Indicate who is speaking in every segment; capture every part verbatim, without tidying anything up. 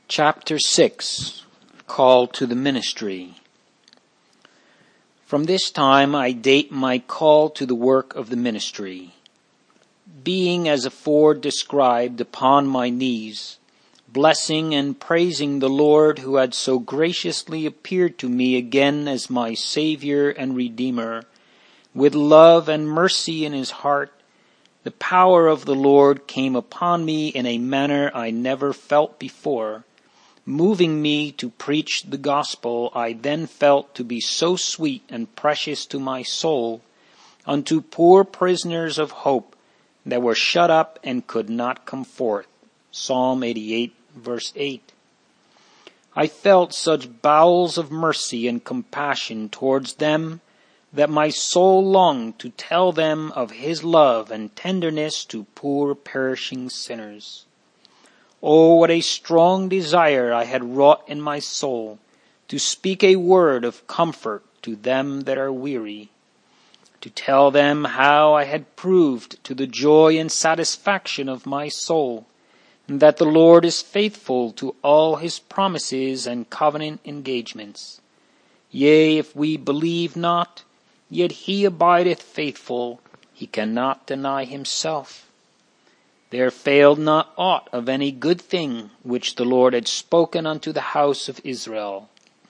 Speaker 1: Chapter six. Call to the Ministry. From this time I date my call to the work of the ministry. Being as afore described upon my knees, blessing and praising the Lord who had so graciously appeared to me again as my Savior and Redeemer, with love and mercy in his heart, the power of the Lord came upon me in a manner I never felt before, moving me to preach the gospel I then felt to be so sweet and precious to my soul, unto poor prisoners of hope that were shut up and could not come forth. Psalm eighty-eight, verse eight. I felt such bowels of mercy and compassion towards them that my soul longed to tell them of his love and tenderness to poor perishing sinners. Oh, what a strong desire I had wrought in my soul to speak a word of comfort to them that are weary, to tell them how I had proved to the joy and satisfaction of my soul that the Lord is faithful to all his promises and covenant engagements. Yea, if we believe not, yet he abideth faithful, he cannot deny himself. There failed not aught of any good thing which the Lord had spoken unto the house of Israel.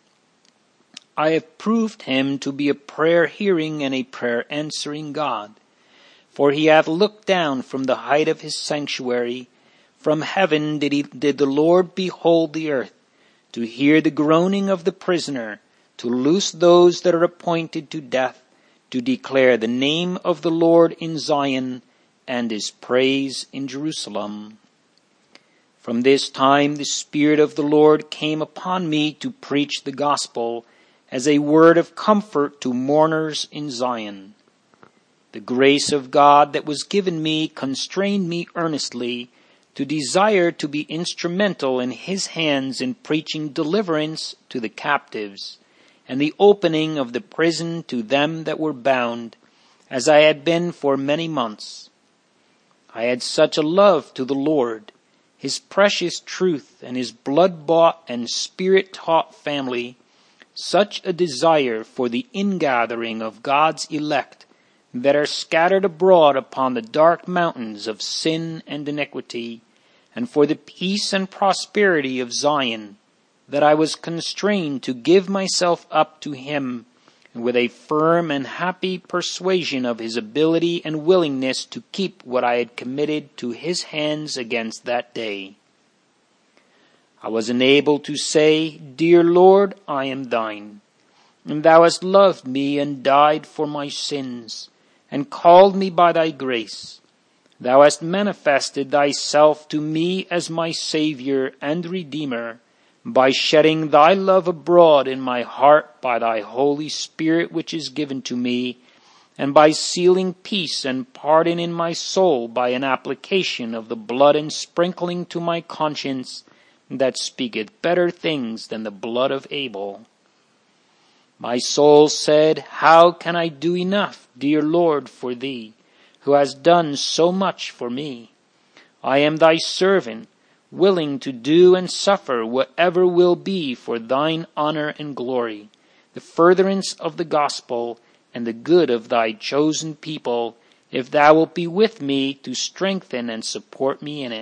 Speaker 1: I have proved him to be a prayer-hearing and a prayer-answering God, for he hath looked down from the height of his sanctuary. From heaven did, he, did the Lord behold the earth, to hear the groaning of the prisoner, to loose those that are appointed to death, to declare the name of the Lord in Zion, and his praise in Jerusalem. From this time the Spirit of the Lord came upon me to preach the gospel as a word of comfort to mourners in Zion. The grace of God that was given me constrained me earnestly to desire to be instrumental in his hands in preaching deliverance to the captives, and the opening of the prison to them that were bound, as I had been for many months. I had such a love to the Lord, his precious truth, and his blood-bought and spirit-taught family, such a desire for the ingathering of God's elect that are scattered abroad upon the dark mountains of sin and iniquity, and for the peace and prosperity of Zion, that I was constrained to give myself up to him, and with a firm and happy persuasion of his ability and willingness to keep what I had committed to his hands against that day. I was enabled to say, Dear Lord, I am thine, and thou hast loved me and died for my sins, and called me by thy grace. Thou hast manifested thyself to me as my Savior and Redeemer, by shedding thy love abroad in my heart by thy Holy Spirit which is given to me, and by sealing peace and pardon in my soul by an application of the blood and sprinkling to my conscience that speaketh better things than the blood of Abel. My soul said, How can I do enough, dear Lord, for thee, who hast done so much for me? I am thy servant, willing to do and suffer whatever will be for thine honor and glory, the furtherance of the gospel, and the good of thy chosen people, if thou wilt be with me to strengthen and support me in it.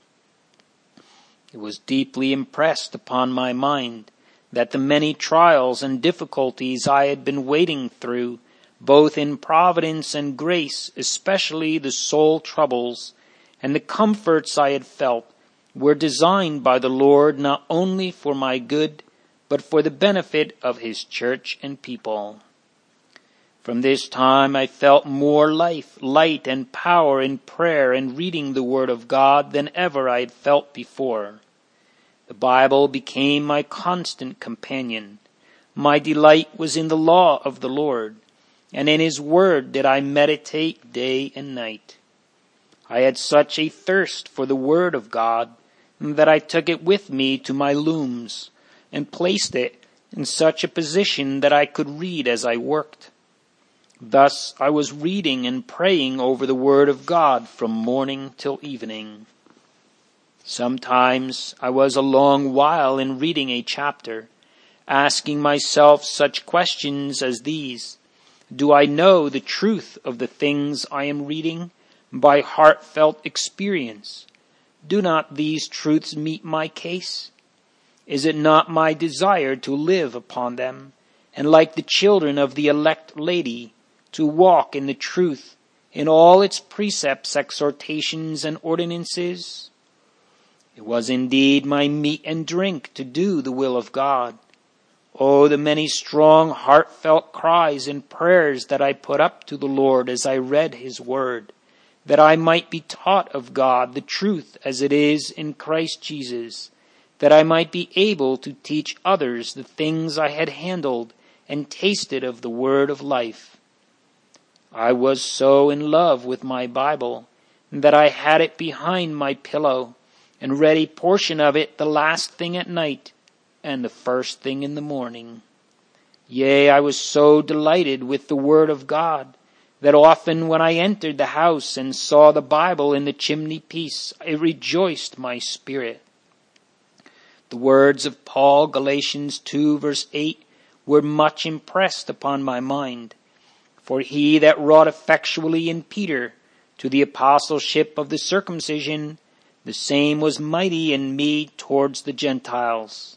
Speaker 1: It was deeply impressed upon my mind that the many trials and difficulties I had been wading through, both in providence and grace, especially the soul troubles, and the comforts I had felt, were designed by the Lord not only for my good, but for the benefit of his church and people. From this time I felt more life, light, and power in prayer and reading the Word of God than ever I had felt before. The Bible became my constant companion. My delight was in the law of the Lord, and in his Word did I meditate day and night. I had such a thirst for the Word of God that I took it with me to my looms and placed it in such a position that I could read as I worked. Thus I was reading and praying over the Word of God from morning till evening. Sometimes I was a long while in reading a chapter, asking myself such questions as these. Do I know the truth of the things I am reading by heartfelt experience? Do not these truths meet my case? Is it not my desire to live upon them, and like the children of the elect lady, to walk in the truth in all its precepts, exhortations, and ordinances? It was indeed my meat and drink to do the will of God. Oh, the many strong, heartfelt cries and prayers that I put up to the Lord as I read his word, that I might be taught of God the truth as it is in Christ Jesus, that I might be able to teach others the things I had handled and tasted of the word of life. I was so in love with my Bible that I had it behind my pillow and read a portion of it the last thing at night and the first thing in the morning. Yea, I was so delighted with the word of God that often when I entered the house and saw the Bible in the chimney piece, it rejoiced my spirit. The words of Paul, Galatians two verse eight, were much impressed upon my mind. For he that wrought effectually in Peter to the apostleship of the circumcision, the same was mighty in me towards the Gentiles.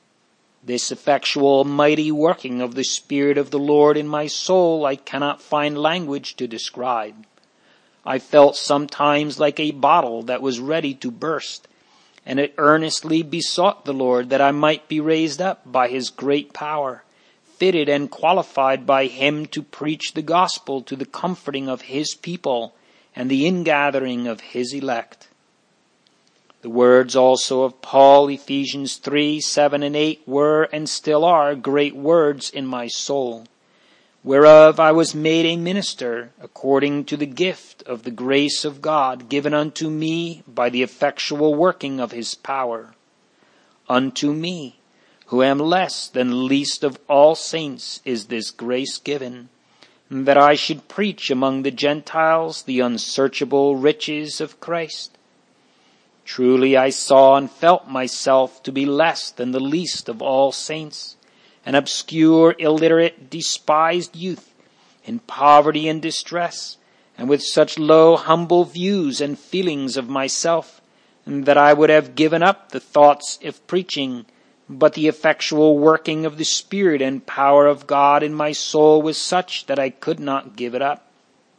Speaker 1: This effectual, mighty working of the Spirit of the Lord in my soul I cannot find language to describe. I felt sometimes like a bottle that was ready to burst, and it earnestly besought the Lord that I might be raised up by his great power, fitted and qualified by him to preach the gospel to the comforting of his people and the ingathering of his elect. The words also of Paul, Ephesians three, seven, and eight, were and still are great words in my soul, whereof I was made a minister according to the gift of the grace of God given unto me by the effectual working of his power. Unto me, who am less than least of all saints, is this grace given, that I should preach among the Gentiles the unsearchable riches of Christ. Truly I saw and felt myself to be less than the least of all saints, an obscure, illiterate, despised youth, in poverty and distress, and with such low, humble views and feelings of myself, that I would have given up the thoughts of preaching, but the effectual working of the Spirit and power of God in my soul was such that I could not give it up.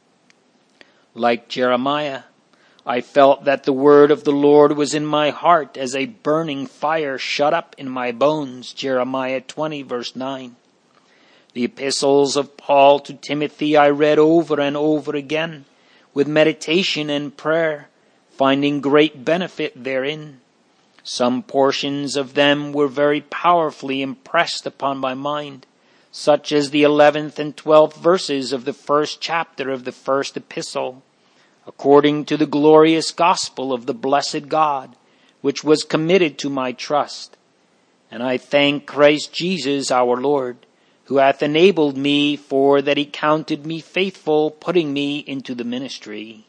Speaker 1: Like Jeremiah, I felt that the word of the Lord was in my heart as a burning fire shut up in my bones, Jeremiah twenty verse nine. The epistles of Paul to Timothy I read over and over again, with meditation and prayer, finding great benefit therein. Some portions of them were very powerfully impressed upon my mind, such as the eleventh and twelfth verses of the first chapter of the first epistle, according to the glorious gospel of the blessed God, which was committed to my trust. And I thank Christ Jesus our Lord, who hath enabled me, for that he counted me faithful, putting me into the ministry.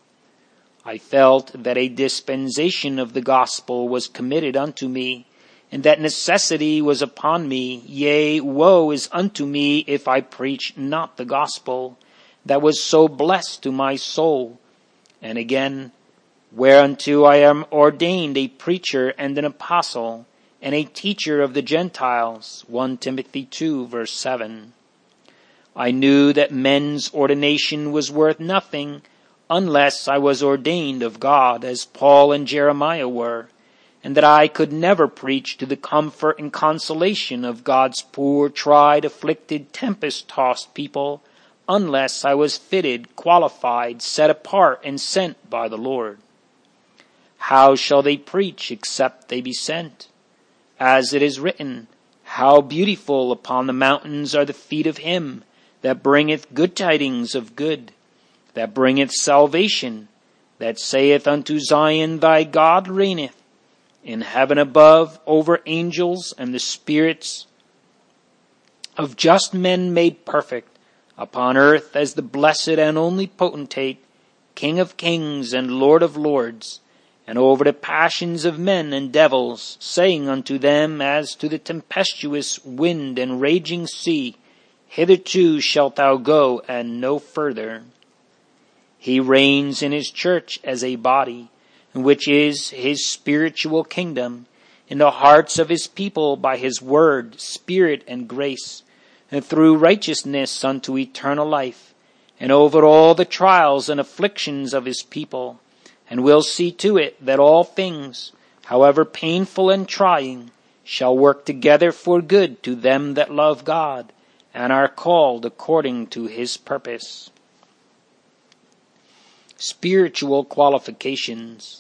Speaker 1: I felt that a dispensation of the gospel was committed unto me, and that necessity was upon me. Yea, woe is unto me if I preach not the gospel, that was so blessed to my soul. And again, whereunto I am ordained a preacher and an apostle, and a teacher of the Gentiles, First Timothy two, verse seven. I knew that men's ordination was worth nothing, unless I was ordained of God, as Paul and Jeremiah were, and that I could never preach to the comfort and consolation of God's poor, tried, afflicted, tempest-tossed people, unless I was fitted, qualified, set apart, and sent by the Lord. How shall they preach except they be sent? As it is written, how beautiful upon the mountains are the feet of him that bringeth good tidings of good, that bringeth salvation, that saith unto Zion, thy God reigneth, in heaven above over angels and the spirits of just men made perfect, upon earth as the blessed and only potentate, King of kings and Lord of lords, and over the passions of men and devils, saying unto them as to the tempestuous wind and raging sea, Hitherto shalt thou go, and no further. He reigns in his church as a body, which is his spiritual kingdom, in the hearts of his people by his word, spirit, and grace, and through righteousness unto eternal life, and over all the trials and afflictions of his people, and will see to it that all things, however painful and trying, shall work together for good to them that love God, and are called according to his purpose. Spiritual qualifications.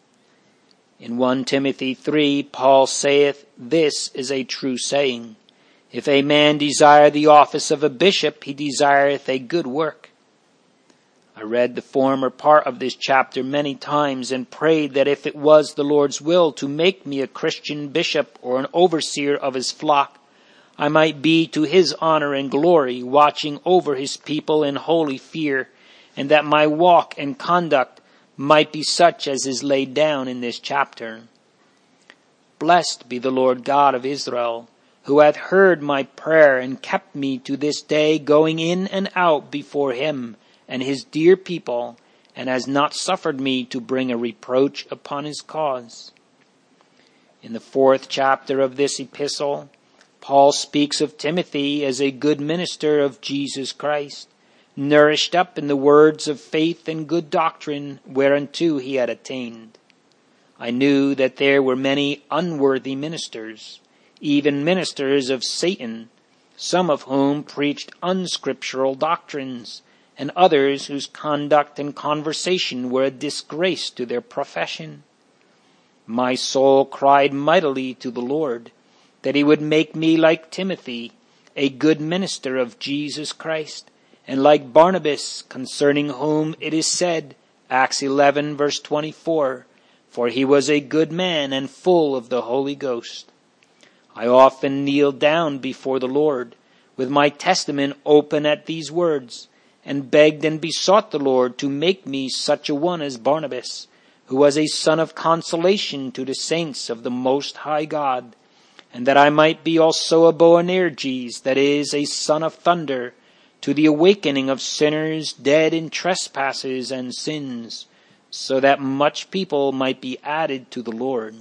Speaker 1: In First Timothy three, Paul saith, This is a true saying, If a man desire the office of a bishop, he desireth a good work. I read the former part of this chapter many times and prayed that if it was the Lord's will to make me a Christian bishop or an overseer of his flock, I might be to his honor and glory, watching over his people in holy fear, and that my walk and conduct might be such as is laid down in this chapter. Blessed be the Lord God of Israel, who hath heard my prayer and kept me to this day going in and out before him and his dear people, and has not suffered me to bring a reproach upon his cause. In the fourth chapter of this epistle, Paul speaks of Timothy as a good minister of Jesus Christ, nourished up in the words of faith and good doctrine whereunto he had attained. I knew that there were many unworthy ministers, even ministers of Satan, some of whom preached unscriptural doctrines, and others whose conduct and conversation were a disgrace to their profession. My soul cried mightily to the Lord, that he would make me like Timothy, a good minister of Jesus Christ, and like Barnabas, concerning whom it is said, Acts eleven verse twenty-four, For he was a good man and full of the Holy Ghost. I often kneeled down before the Lord, with my testament open at these words, and begged and besought the Lord to make me such a one as Barnabas, who was a son of consolation to the saints of the Most High God, and that I might be also a Boanerges, that is, a son of thunder, to the awakening of sinners dead in trespasses and sins, so that much people might be added to the Lord.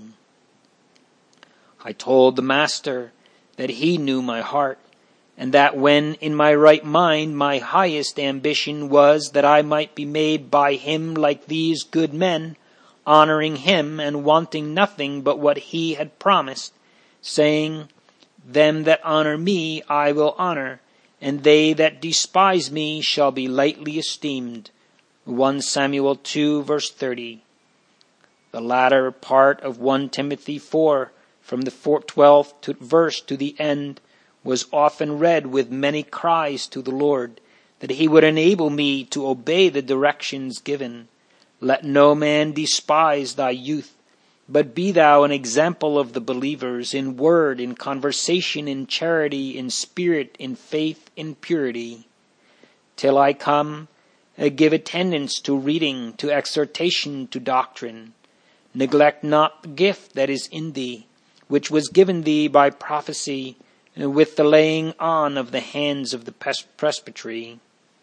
Speaker 1: I told the Master that he knew my heart, and that when in my right mind my highest ambition was that I might be made by him like these good men, honoring him and wanting nothing but what he had promised, saying, Them that honor me I will honor, and they that despise me shall be lightly esteemed. First Samuel two verse thirty. The latter part of First Timothy four, from the twelfth verse to the end, was often read with many cries to the Lord, that he would enable me to obey the directions given. Let no man despise thy youth, but be thou an example of the believers in word, in conversation, in charity, in spirit, in faith, in purity. Till I come, uh, give attendance to reading, to exhortation, to doctrine. Neglect not the gift that is in thee, which was given thee by prophecy, with the laying on of the hands of the presbytery.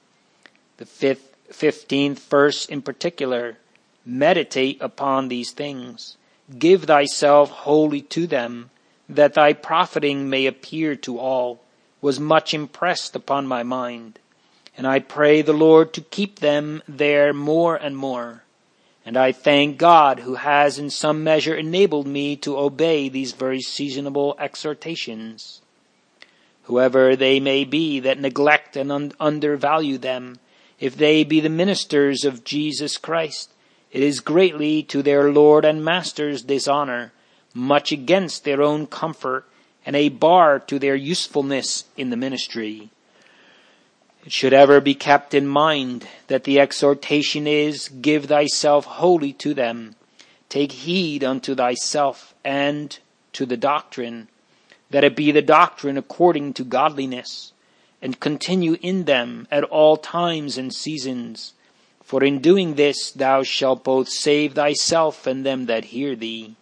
Speaker 1: The fifth, fifteenth verse in particular, meditate upon these things. Give thyself wholly to them, that thy profiting may appear to all, was much impressed upon my mind. And I pray the Lord to keep them there more and more. And I thank God, who has in some measure enabled me to obey these very seasonable exhortations. Whoever they may be that neglect and un- undervalue them, if they be the ministers of Jesus Christ, it is greatly to their Lord and Master's dishonor, much against their own comfort, and a bar to their usefulness in the ministry. It should ever be kept in mind that the exhortation is, Give thyself wholly to them, take heed unto thyself and to the doctrine, that it be the doctrine according to godliness, and continue in them at all times and seasons. For in doing this thou shalt both save thyself and them that hear thee.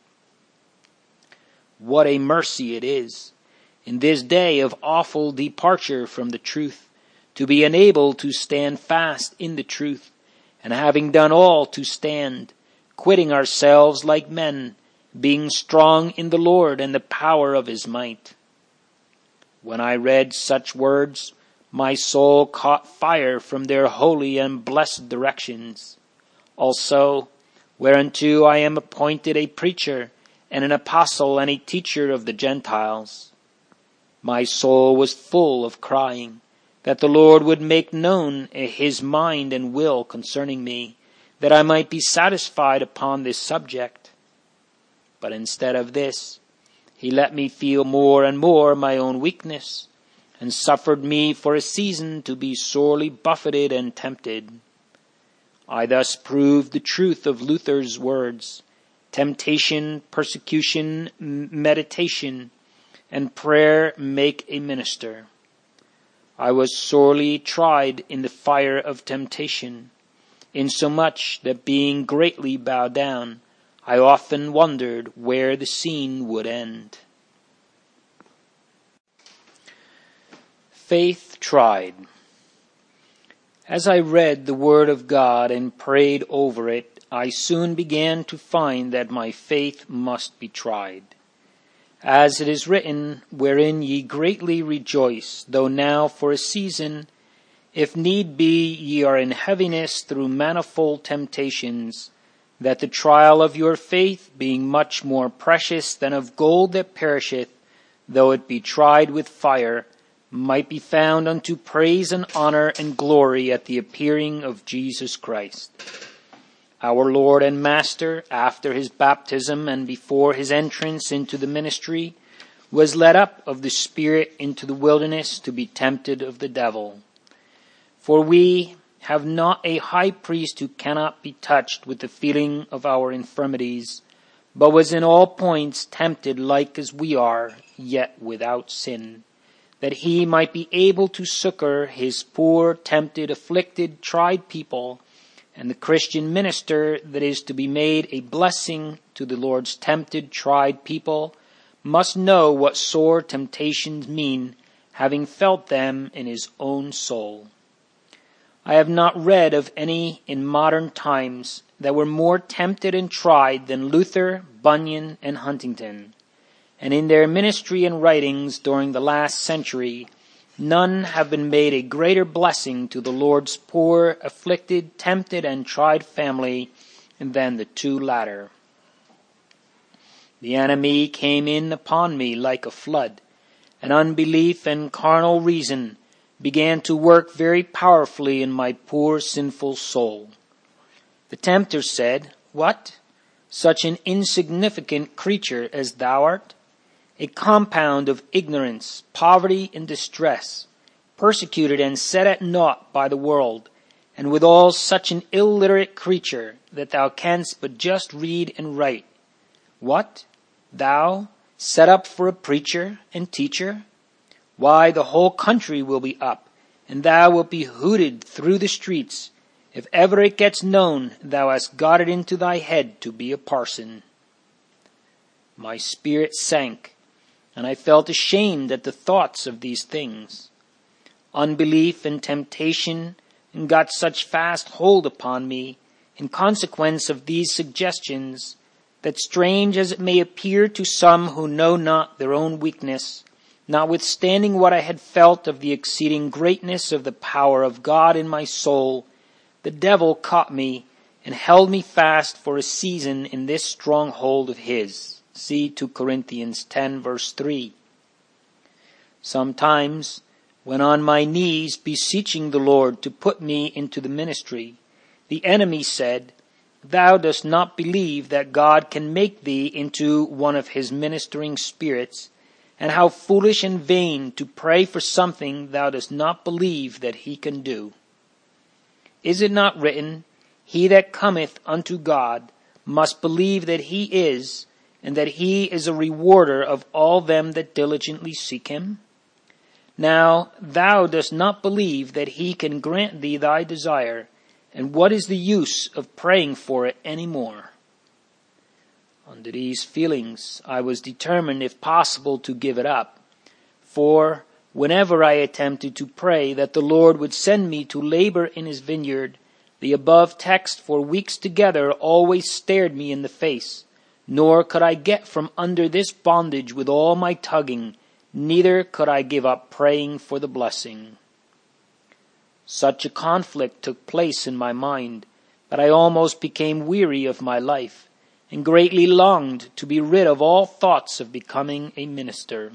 Speaker 1: What a mercy it is, in this day of awful departure from the truth, to be enabled to stand fast in the truth, and having done all to stand, quitting ourselves like men, being strong in the Lord and the power of his might. When I read such words, my soul caught fire from their holy and blessed directions. Also, whereunto I am appointed a preacher, and an apostle, and a teacher of the Gentiles. My soul was full of crying, that the Lord would make known his mind and will concerning me, that I might be satisfied upon this subject. But instead of this, he let me feel more and more my own weakness, and suffered me for a season to be sorely buffeted and tempted. I thus proved the truth of Luther's words: temptation, persecution, meditation, and prayer make a minister. I was sorely tried in the fire of temptation, insomuch that being greatly bowed down, I often wondered where the scene would end. Faith tried. As I read the Word of God and prayed over it, I soon began to find that my faith must be tried. As it is written, wherein ye greatly rejoice, though now for a season, if need be, ye are in heaviness through manifold temptations, that the trial of your faith, being much more precious than of gold that perisheth, though it be tried with fire, might be found unto praise and honor and glory at the appearing of Jesus Christ. Our Lord and Master, after his baptism and before his entrance into the ministry, was led up of the Spirit into the wilderness to be tempted of the devil. For we have not a high priest who cannot be touched with the feeling of our infirmities, but was in all points tempted like as we are, yet without sin, that he might be able to succor his poor, tempted, afflicted, tried people, and the Christian minister that is to be made a blessing to the Lord's tempted, tried people must know what sore temptations mean, having felt them in his own soul. I have not read of any in modern times that were more tempted and tried than Luther, Bunyan, and Huntington. And in their ministry and writings during the last century, none have been made a greater blessing to the Lord's poor, afflicted, tempted, and tried family than the two latter. The enemy came in upon me like a flood, and unbelief and carnal reason began to work very powerfully in my poor sinful soul. The tempter said, "What? Such an insignificant creature as thou art? A compound of ignorance, poverty, and distress, persecuted and set at naught by the world, and withal such an illiterate creature that thou canst but just read and write. What? Thou, set up for a preacher and teacher? Why, the whole country will be up, and thou wilt be hooted through the streets, if ever it gets known thou hast got it into thy head to be a parson." My spirit sank, and I felt ashamed at the thoughts of these things. Unbelief and temptation got such fast hold upon me in consequence of these suggestions that, strange as it may appear to some who know not their own weakness, notwithstanding what I had felt of the exceeding greatness of the power of God in my soul, the devil caught me and held me fast for a season in this stronghold of his. See Second Corinthians ten, verse three. Sometimes, when on my knees beseeching the Lord to put me into the ministry, the enemy said, "Thou dost not believe that God can make thee into one of his ministering spirits, and how foolish and vain to pray for something thou dost not believe that he can do. Is it not written, He that cometh unto God must believe that he is, and that he is a rewarder of all them that diligently seek him? Now thou dost not believe that he can grant thee thy desire, and what is the use of praying for it any more? Under these feelings, I was determined, if possible, to give it up. For whenever I attempted to pray that the Lord would send me to labor in his vineyard, the above text for weeks together always stared me in the face, nor could I get from under this bondage with all my tugging, neither could I give up praying for the blessing. Such a conflict took place in my mind that I almost became weary of my life, and greatly longed to be rid of all thoughts of becoming a minister.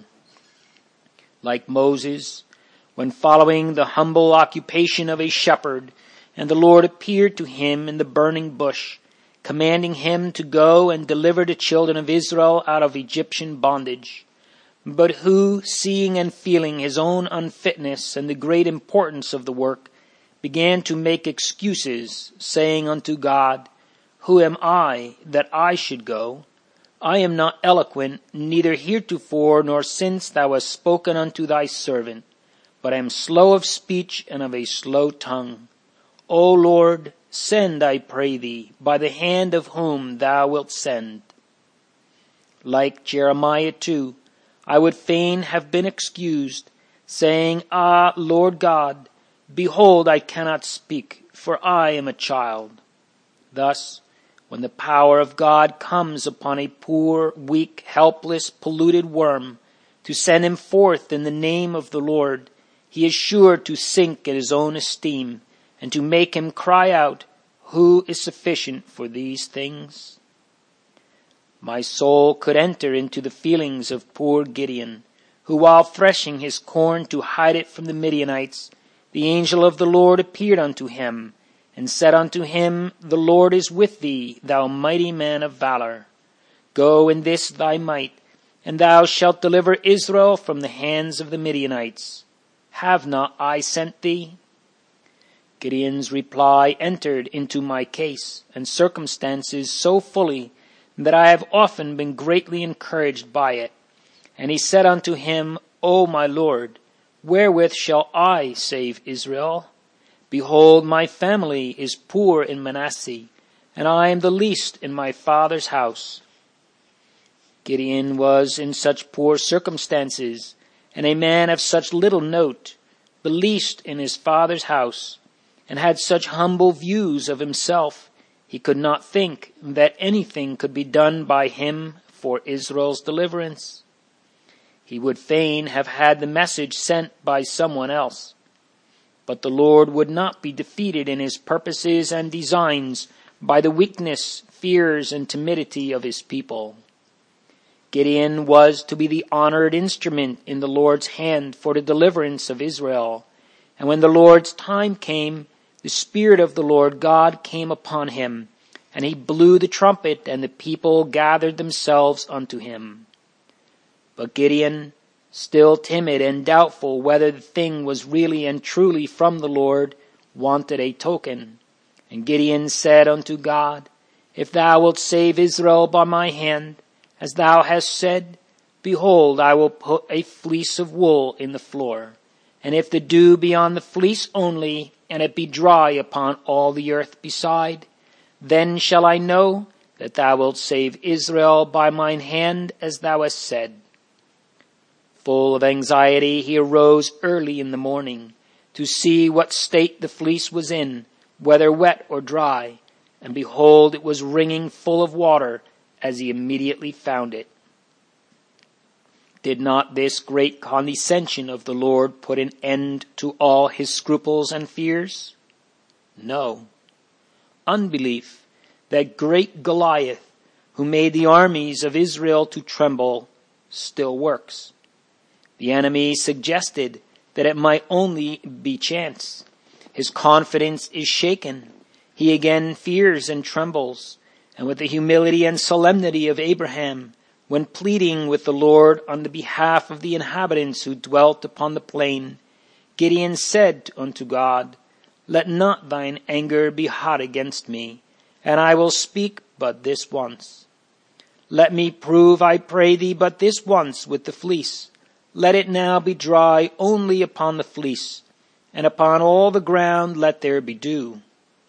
Speaker 1: Like Moses, when following the humble occupation of a shepherd, and the Lord appeared to him in the burning bush, commanding him to go and deliver the children of Israel out of Egyptian bondage, but who, seeing and feeling his own unfitness and the great importance of the work, began to make excuses, saying unto God, Who am I, that I should go? I am not eloquent, neither heretofore nor since thou hast spoken unto thy servant, but am slow of speech and of a slow tongue. O Lord, send, I pray thee, by the hand of whom thou wilt send. Like Jeremiah too, I would fain have been excused, saying, Ah, Lord God, behold, I cannot speak, for I am a child. Thus, when the power of God comes upon a poor, weak, helpless, polluted worm, to send him forth in the name of the Lord, he is sure to sink in his own esteem, and to make him cry out, Who is sufficient for these things? My soul could enter into the feelings of poor Gideon, who while threshing his corn to hide it from the Midianites, the angel of the Lord appeared unto him, and said unto him, The Lord is with thee, thou mighty man of valor. Go in this thy might, and thou shalt deliver Israel from the hands of the Midianites. Have not I sent thee? Gideon's reply entered into my case and circumstances so fully that I have often been greatly encouraged by it. And he said unto him, O my Lord, wherewith shall I save Israel? Behold, my family is poor in Manasseh, and I am the least in my father's house. Gideon was in such poor circumstances, and a man of such little note, the least in his father's house, and had such humble views of himself, he could not think that anything could be done by him for Israel's deliverance. He would fain have had the message sent by someone else. But the Lord would not be defeated in his purposes and designs by the weakness, fears, and timidity of his people. Gideon was to be the honored instrument in the Lord's hand for the deliverance of Israel. And when the Lord's time came, the Spirit of the Lord God came upon him, and he blew the trumpet, and the people gathered themselves unto him. But Gideon, still timid and doubtful whether the thing was really and truly from the Lord, wanted a token. And Gideon said unto God, If thou wilt save Israel by my hand, as thou hast said, behold, I will put a fleece of wool in the floor. And if the dew be on the fleece only, and it be dry upon all the earth beside, then shall I know that thou wilt save Israel by mine hand, as thou hast said. Full of anxiety, he arose early in the morning to see what state the fleece was in, whether wet or dry. And behold, it was wringing full of water, as he immediately found it. Did not this great condescension of the Lord put an end to all his scruples and fears? No. Unbelief, that great Goliath, who made the armies of Israel to tremble, still works. The enemy suggested that it might only be chance. His confidence is shaken. He again fears and trembles. And with the humility and solemnity of Abraham, when pleading with the Lord on the behalf of the inhabitants who dwelt upon the plain, Gideon said unto God, Let not thine anger be hot against me, and I will speak but this once. Let me prove, I pray thee, but this once with the fleece. Let it now be dry only upon the fleece, and upon all the ground let there be dew.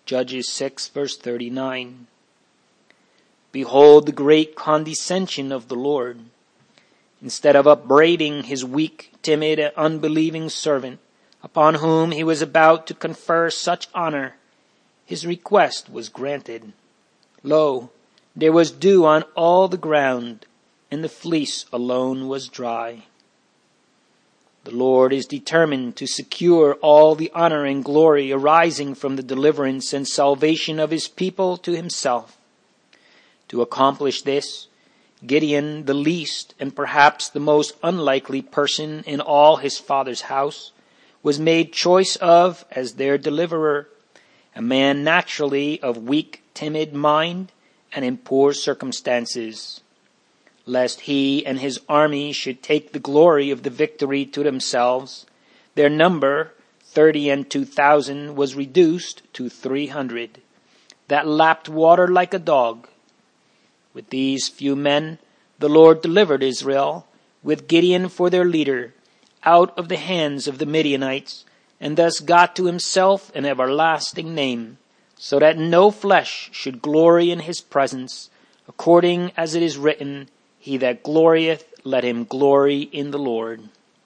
Speaker 1: Judges six, verse thirty-nine. Behold the great condescension of the Lord. Instead of upbraiding his weak, timid, and unbelieving servant, upon whom he was about to confer such honor, his request was granted. Lo, there was dew on all the ground, and the fleece alone was dry. The Lord is determined to secure all the honor and glory arising from the deliverance and salvation of his people to himself. To accomplish this, Gideon, the least and perhaps the most unlikely person in all his father's house, was made choice of as their deliverer, a man naturally of weak, timid mind and in poor circumstances. Lest he and his army should take the glory of the victory to themselves, their number, thirty and two thousand, was reduced to three hundred, that lapped water like a dog. With these few men, the Lord delivered Israel, with Gideon for their leader, out of the hands of the Midianites, and thus got to himself an everlasting name, so that no flesh should glory in his presence, according as it is written, He that glorieth, let him glory in the Lord.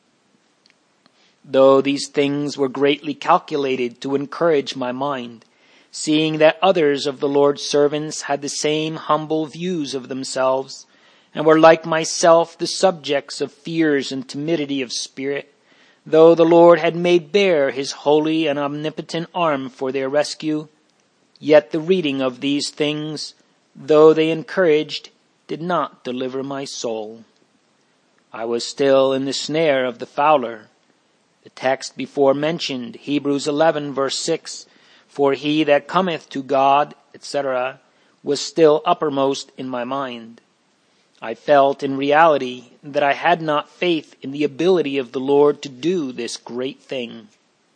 Speaker 1: Though these things were greatly calculated to encourage my mind, seeing that others of the Lord's servants had the same humble views of themselves, and were like myself the subjects of fears and timidity of spirit, though the Lord had made bare his holy and omnipotent arm for their rescue, yet the reading of these things, though they encouraged, did not deliver my soul. I was still in the snare of the fowler. The text before mentioned, Hebrews eleven, verse six, for he that cometh to God, et cetera, was still uppermost in my mind. I felt in reality that I had not faith in the ability of the Lord to do this great thing.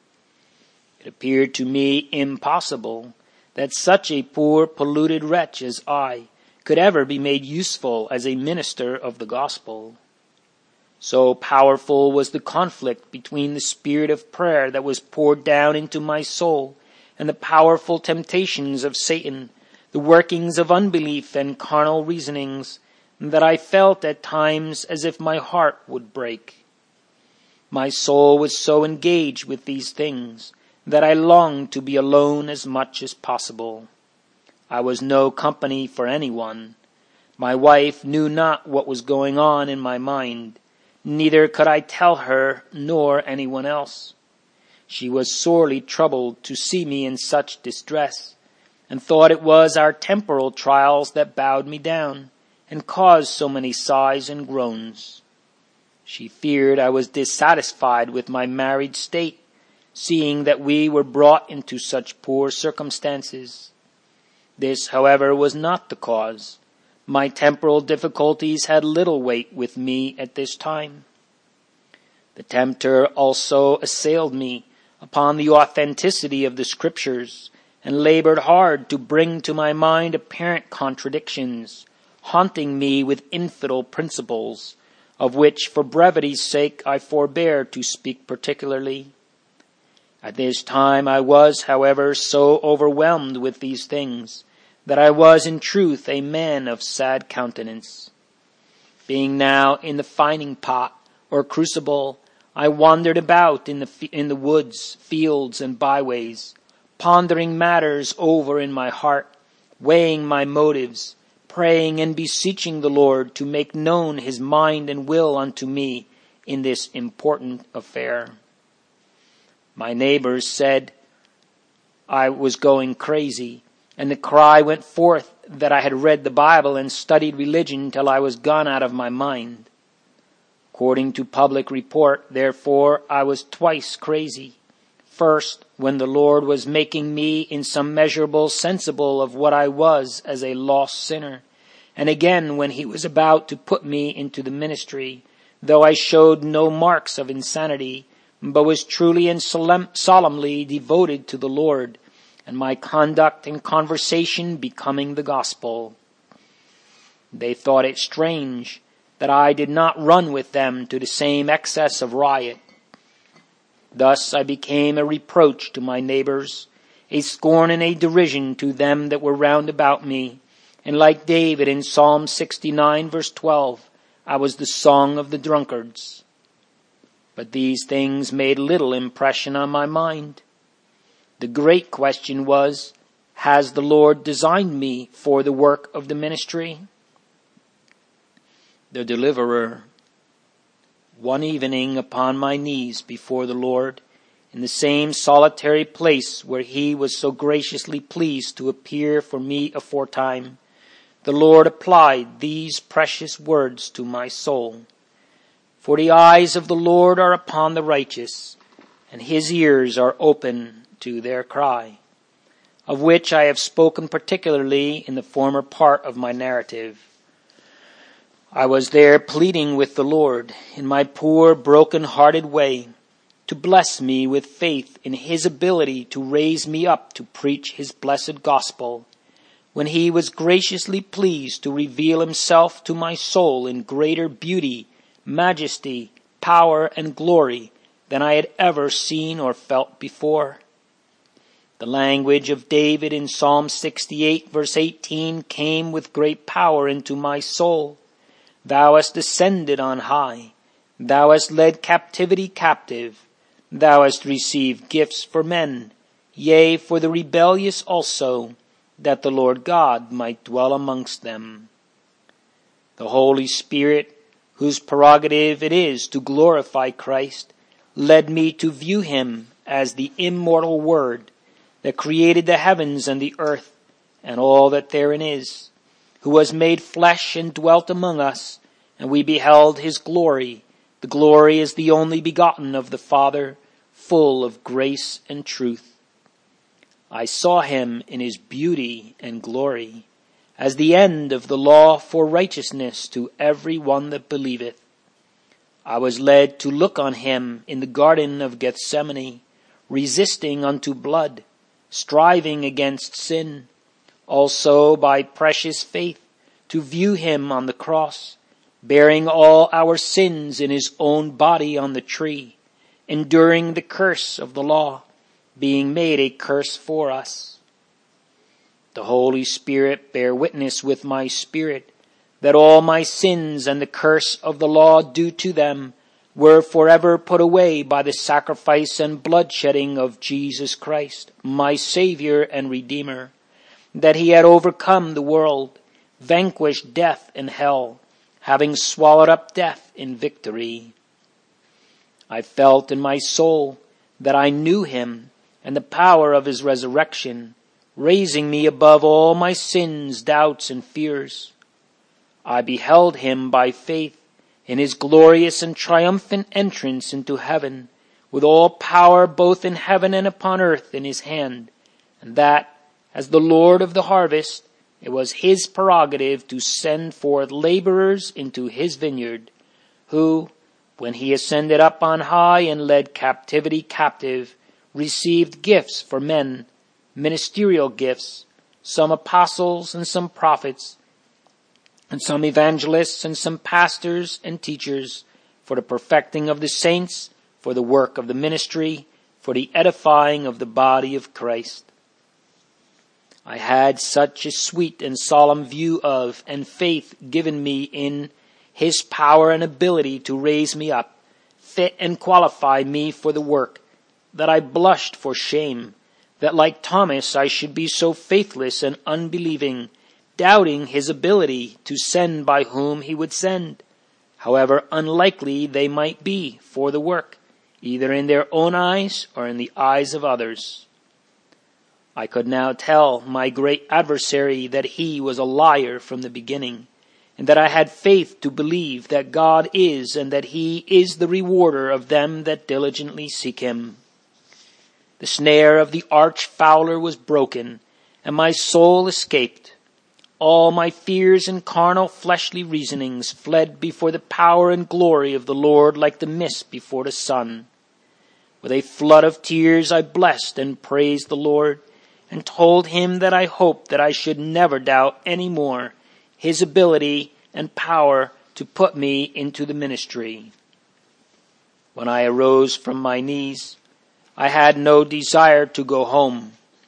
Speaker 1: It appeared to me impossible that such a poor, polluted wretch as I could ever be made useful as a minister of the gospel. So powerful was the conflict between the spirit of prayer that was poured down into my soul and the powerful temptations of Satan, the workings of unbelief and carnal reasonings, that I felt at times as if my heart would break. My soul was so engaged with these things that I longed to be alone as much as possible. I was no company for anyone. My wife knew not what was going on in my mind. Neither could I tell her nor anyone else. She was sorely troubled to see me in such distress, and thought it was our temporal trials that bowed me down, and caused so many sighs and groans. She feared I was dissatisfied with my married state, seeing that we were brought into such poor circumstances. This, however, was not the cause. My temporal difficulties had little weight with me at this time. The tempter also assailed me upon the authenticity of the Scriptures, and labored hard to bring to my mind apparent contradictions, haunting me with infidel principles, of which for brevity's sake I forbear to speak particularly. At this time I was, however, so overwhelmed with these things, that I was in truth a man of sad countenance. Being now in the fining pot, or crucible, I wandered about in the in the woods, fields, and byways, pondering matters over in my heart, weighing my motives, praying and beseeching the Lord to make known his mind and will unto me in this important affair. My neighbors said I was going crazy, and the cry went forth that I had read the Bible and studied religion till I was gone out of my mind. According to public report, therefore, I was twice crazy. First, when the Lord was making me in some measurable sensible of what I was as a lost sinner, and again when he was about to put me into the ministry, though I showed no marks of insanity, but was truly and solemn, solemnly devoted to the Lord, and my conduct and conversation becoming the gospel. They thought it strange that I did not run with them to the same excess of riot. Thus I became a reproach to my neighbors, a scorn and a derision to them that were round about me. And like David in Psalm sixty-nine verse twelve, I was the song of the drunkards. But these things made little impression on my mind. The great question was, has the Lord designed me for the work of the ministry? The Deliverer. One evening upon my knees before the Lord, in the same solitary place where he was so graciously pleased to appear for me aforetime, the Lord applied these precious words to my soul. For the eyes of the Lord are upon the righteous, and his ears are open to their cry, of which I have spoken particularly in the former part of my narrative. I was there pleading with the Lord in my poor broken-hearted way to bless me with faith in his ability to raise me up to preach his blessed gospel, when he was graciously pleased to reveal himself to my soul in greater beauty, majesty, power, and glory than I had ever seen or felt before. The language of David in Psalm sixty-eight verse eighteen came with great power into my soul. Thou hast descended on high. Thou hast led captivity captive. Thou hast received gifts for men, yea, for the rebellious also, that the Lord God might dwell amongst them. The Holy Spirit, whose prerogative it is to glorify Christ, led me to view him as the immortal Word that created the heavens and the earth and all that therein is, who was made flesh and dwelt among us, and we beheld his glory. The glory is the only begotten of the Father, full of grace and truth. I saw him in his beauty and glory, as the end of the law for righteousness to every one that believeth. I was led to look on him in the garden of Gethsemane, resisting unto blood, striving against sin, also by precious faith to view him on the cross, bearing all our sins in his own body on the tree, enduring the curse of the law, being made a curse for us. The Holy Spirit bear witness with my spirit that all my sins and the curse of the law due to them were forever put away by the sacrifice and bloodshedding of Jesus Christ, my Savior and Redeemer, that he had overcome the world, vanquished death and hell, having swallowed up death in victory. I felt in my soul that I knew him and the power of his resurrection, raising me above all my sins, doubts, and fears. I beheld him by faith in his glorious and triumphant entrance into heaven, with all power both in heaven and upon earth in his hand, and that, as the Lord of the harvest, it was his prerogative to send forth laborers into his vineyard, who, when he ascended up on high and led captivity captive, received gifts for men, ministerial gifts, some apostles and some prophets, and some evangelists and some pastors and teachers, for the perfecting of the saints, for the work of the ministry, for the edifying of the body of Christ. I had such a sweet and solemn view of and faith given me in his power and ability to raise me up, fit and qualify me for the work, that I blushed for shame, that like Thomas I should be so faithless and unbelieving, doubting his ability to send by whom he would send, however unlikely they might be for the work, either in their own eyes or in the eyes of others. I could now tell my great adversary that he was a liar from the beginning, and that I had faith to believe that God is, and that he is the rewarder of them that diligently seek him. The snare of the arch fowler was broken, and my soul escaped. All my fears and carnal fleshly reasonings fled before the power and glory of the Lord like the mist before the sun. With a flood of tears I blessed and praised the Lord, and told him that I hoped that I should never doubt any more his ability and power to put me into the ministry. When I arose from my knees, I had no desire to go home,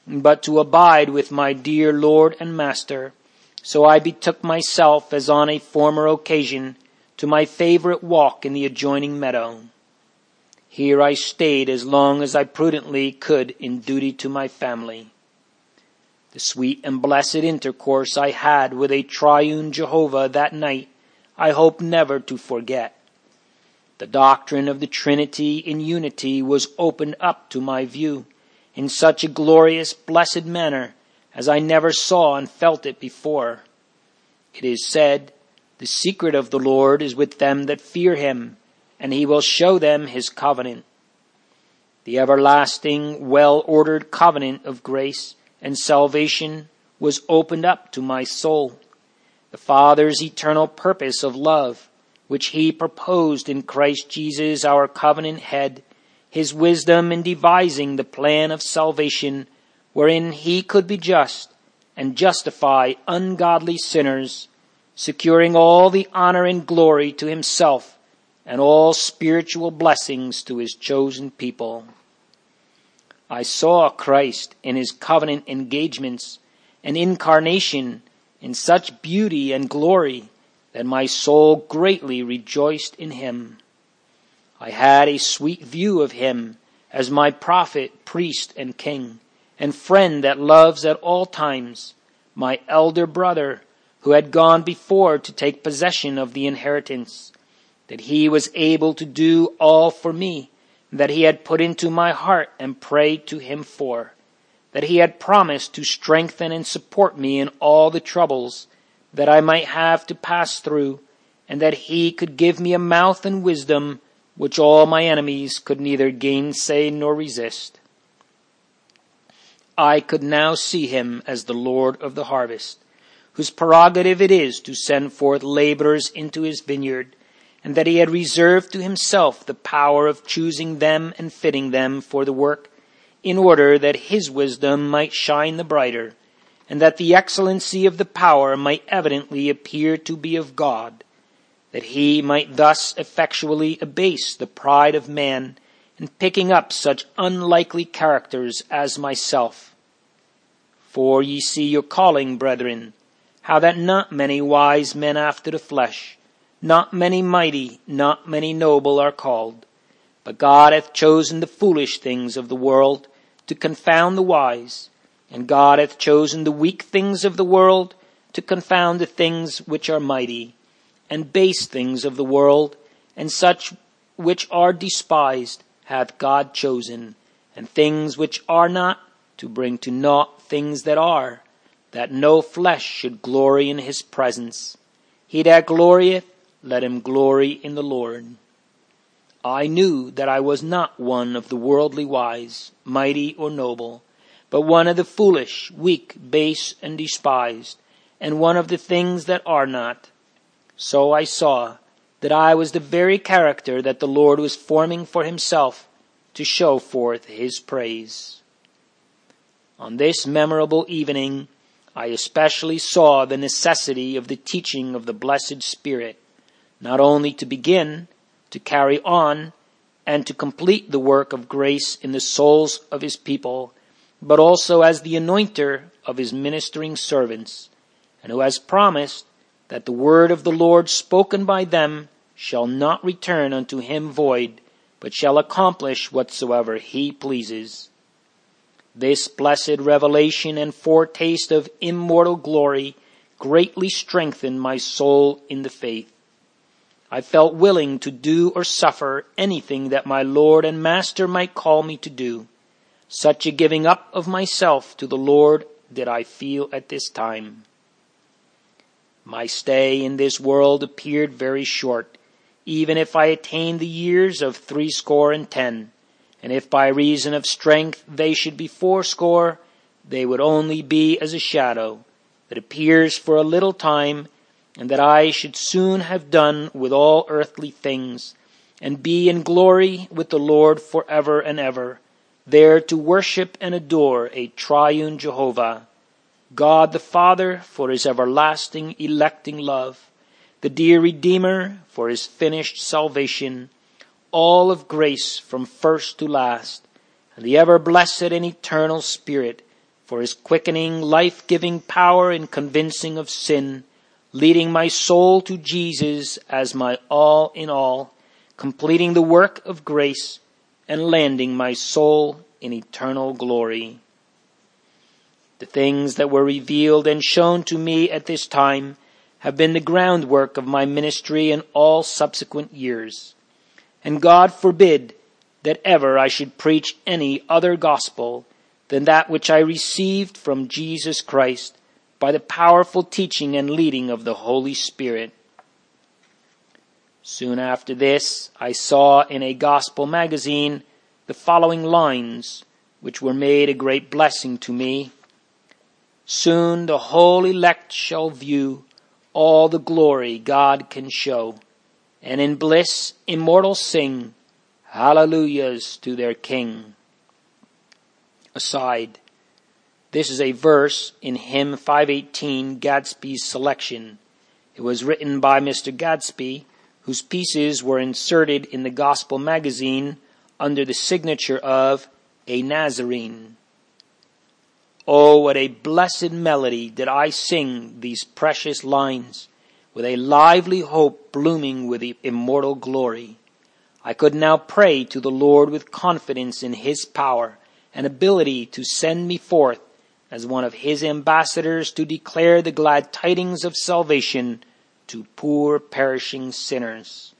Speaker 1: but to abide with my dear Lord and Master. So I betook myself, as on a former occasion, to my favorite walk in the adjoining meadow. Here I stayed as long as I prudently could in duty to my family. The sweet and blessed intercourse I had with a triune Jehovah that night I hope never to forget. The doctrine of the Trinity in unity was opened up to my view in such a glorious, blessed manner as I never saw and felt it before. It is said, "The secret of the Lord is with them that fear him, and he will show them his covenant." The everlasting, well-ordered covenant of grace and salvation was opened up to my soul. The Father's eternal purpose of love, which he proposed in Christ Jesus our covenant head, his wisdom in devising the plan of salvation, wherein he could be just and justify ungodly sinners, securing all the honor and glory to himself and all spiritual blessings to his chosen people. I saw Christ in his covenant engagements and incarnation in such beauty and glory that my soul greatly rejoiced in him. I had a sweet view of him as my prophet, priest, and king, and friend that loves at all times, my elder brother, who had gone before to take possession of the inheritance, that he was able to do all for me, that he had put into my heart and prayed to him for, that he had promised to strengthen and support me in all the troubles that I might have to pass through, and that he could give me a mouth and wisdom which all my enemies could neither gainsay nor resist. I could now see him as the Lord of the harvest, whose prerogative it is to send forth laborers into his vineyard, and that he had reserved to himself the power of choosing them and fitting them for the work, in order that his wisdom might shine the brighter, and that the excellency of the power might evidently appear to be of God, that he might thus effectually abase the pride of man in picking up such unlikely characters as myself. For ye see your calling, brethren, how that not many wise men after the flesh, not many mighty, not many noble are called. But God hath chosen the foolish things of the world to confound the wise, and God hath chosen the weak things of the world to confound the things which are mighty, and base things of the world, and such which are despised hath God chosen, and things which are not, to bring to naught things that are, that no flesh should glory in his presence. He that glorieth, let him glory in the Lord. I knew that I was not one of the worldly wise, mighty or noble, but one of the foolish, weak, base, and despised, and one of the things that are not. So I saw that I was the very character that the Lord was forming for himself to show forth his praise. On this memorable evening, I especially saw the necessity of the teaching of the blessed Spirit, not only to begin, to carry on, and to complete the work of grace in the souls of his people, but also as the anointer of his ministering servants, and who has promised that the word of the Lord spoken by them shall not return unto him void, but shall accomplish whatsoever he pleases. This blessed revelation and foretaste of immortal glory greatly strengthened my soul in the faith. I felt willing to do or suffer anything that my Lord and Master might call me to do. Such a giving up of myself to the Lord did I feel at this time. My stay in this world appeared very short, even if I attained the years of threescore and ten, and if by reason of strength they should be fourscore, they would only be as a shadow that appears for a little time, and that I should soon have done with all earthly things, and be in glory with the Lord forever and ever, there to worship and adore a triune Jehovah, God the Father for his everlasting electing love, the dear Redeemer for his finished salvation, all of grace from first to last, and the ever blessed and eternal Spirit for his quickening, life-giving power in convincing of sin, leading my soul to Jesus as my all in all, completing the work of grace, and landing my soul in eternal glory. The things that were revealed and shown to me at this time have been the groundwork of my ministry in all subsequent years. And God forbid that ever I should preach any other gospel than that which I received from Jesus Christ by the powerful teaching and leading of the Holy Spirit. Soon after this, I saw in a gospel magazine the following lines, which were made a great blessing to me. Soon the whole elect shall view all the glory God can show, and in bliss immortal sing hallelujahs to their King. Aside. This is a verse in hymn five eighteen, Gadsby's selection. It was written by Mister Gadsby, whose pieces were inserted in the gospel magazine under the signature of a Nazarene. Oh, what a blessed melody did I sing these precious lines, with a lively hope blooming with immortal glory. I could now pray to the Lord with confidence in his power and ability to send me forth as one of his ambassadors to declare the glad tidings of salvation to poor perishing sinners.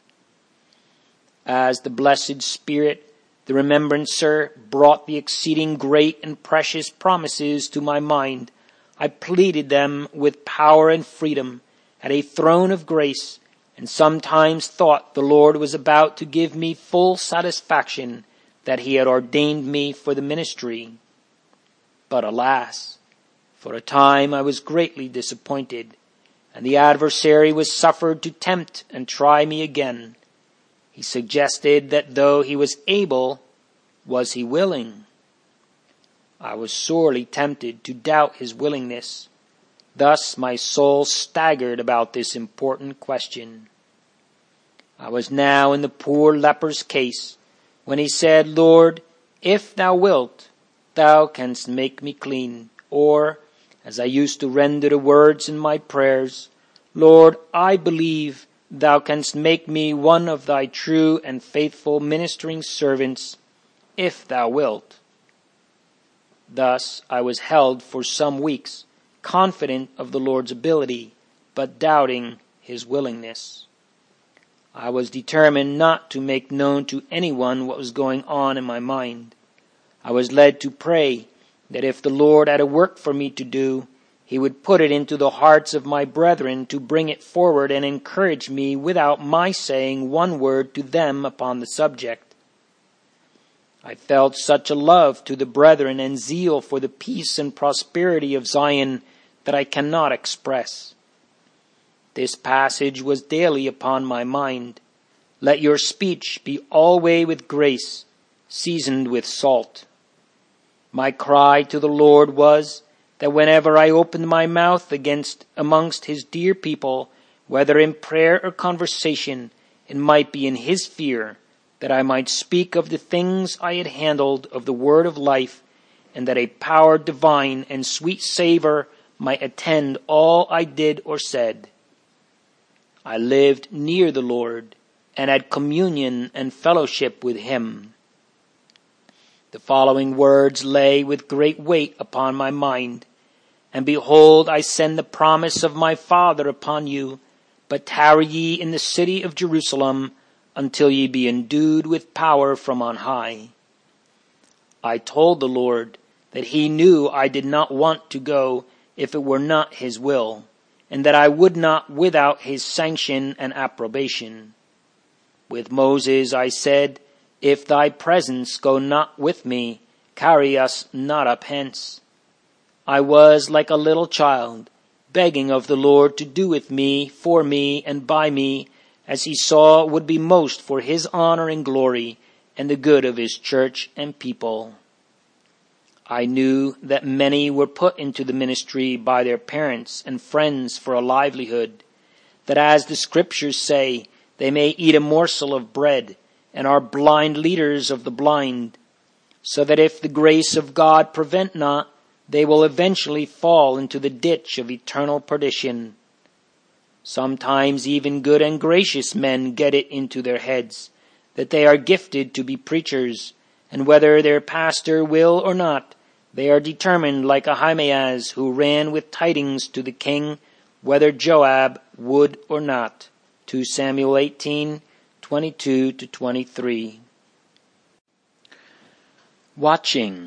Speaker 1: As the blessed Spirit, the remembrancer, brought the exceeding great and precious promises to my mind, I pleaded them with power and freedom at a throne of grace, and sometimes thought the Lord was about to give me full satisfaction that he had ordained me for the ministry. But alas, for a time I was greatly disappointed, and the adversary was suffered to tempt and try me again. He suggested that though he was able, was he willing? I was sorely tempted to doubt his willingness. Thus my soul staggered about this important question. I was now in the poor leper's case, when he said, Lord, if thou wilt, thou canst make me clean. Or, as I used to render the words in my prayers, Lord, I believe thou canst make me one of thy true and faithful ministering servants, if thou wilt. Thus I was held for some weeks, confident of the Lord's ability, but doubting his willingness. I was determined not to make known to anyone what was going on in my mind. I was led to pray that if the Lord had a work for me to do, he would put it into the hearts of my brethren to bring it forward and encourage me without my saying one word to them upon the subject. I felt such a love to the brethren and zeal for the peace and prosperity of Zion that I cannot express. This passage was daily upon my mind. Let your speech be always with grace, seasoned with salt. My cry to the Lord was that whenever I opened my mouth against amongst his dear people, whether in prayer or conversation, it might be in his fear, that I might speak of the things I had handled of the word of life, and that a power divine and sweet savor might attend all I did or said. I lived near the Lord, and had communion and fellowship with him. The following words lay with great weight upon my mind. And behold, I send the promise of my Father upon you, but tarry ye in the city of Jerusalem until ye be endued with power from on high. I told the Lord that he knew I did not want to go if it were not his will, and that I would not without his sanction and approbation. With Moses I said, if thy presence go not with me, carry us not up hence. I was like a little child, begging of the Lord to do with me, for me, and by me, as he saw would be most for his honor and glory, and the good of his church and people. I knew that many were put into the ministry by their parents and friends for a livelihood, that as the scriptures say, they may eat a morsel of bread, and are blind leaders of the blind, so that if the grace of God prevent not, they will eventually fall into the ditch of eternal perdition. Sometimes even good and gracious men get it into their heads that they are gifted to be preachers, and whether their pastor will or not, they are determined like Ahimaaz, who ran with tidings to the king, whether Joab would or not. Second Samuel eighteen, twenty-two to twenty-three. Watching.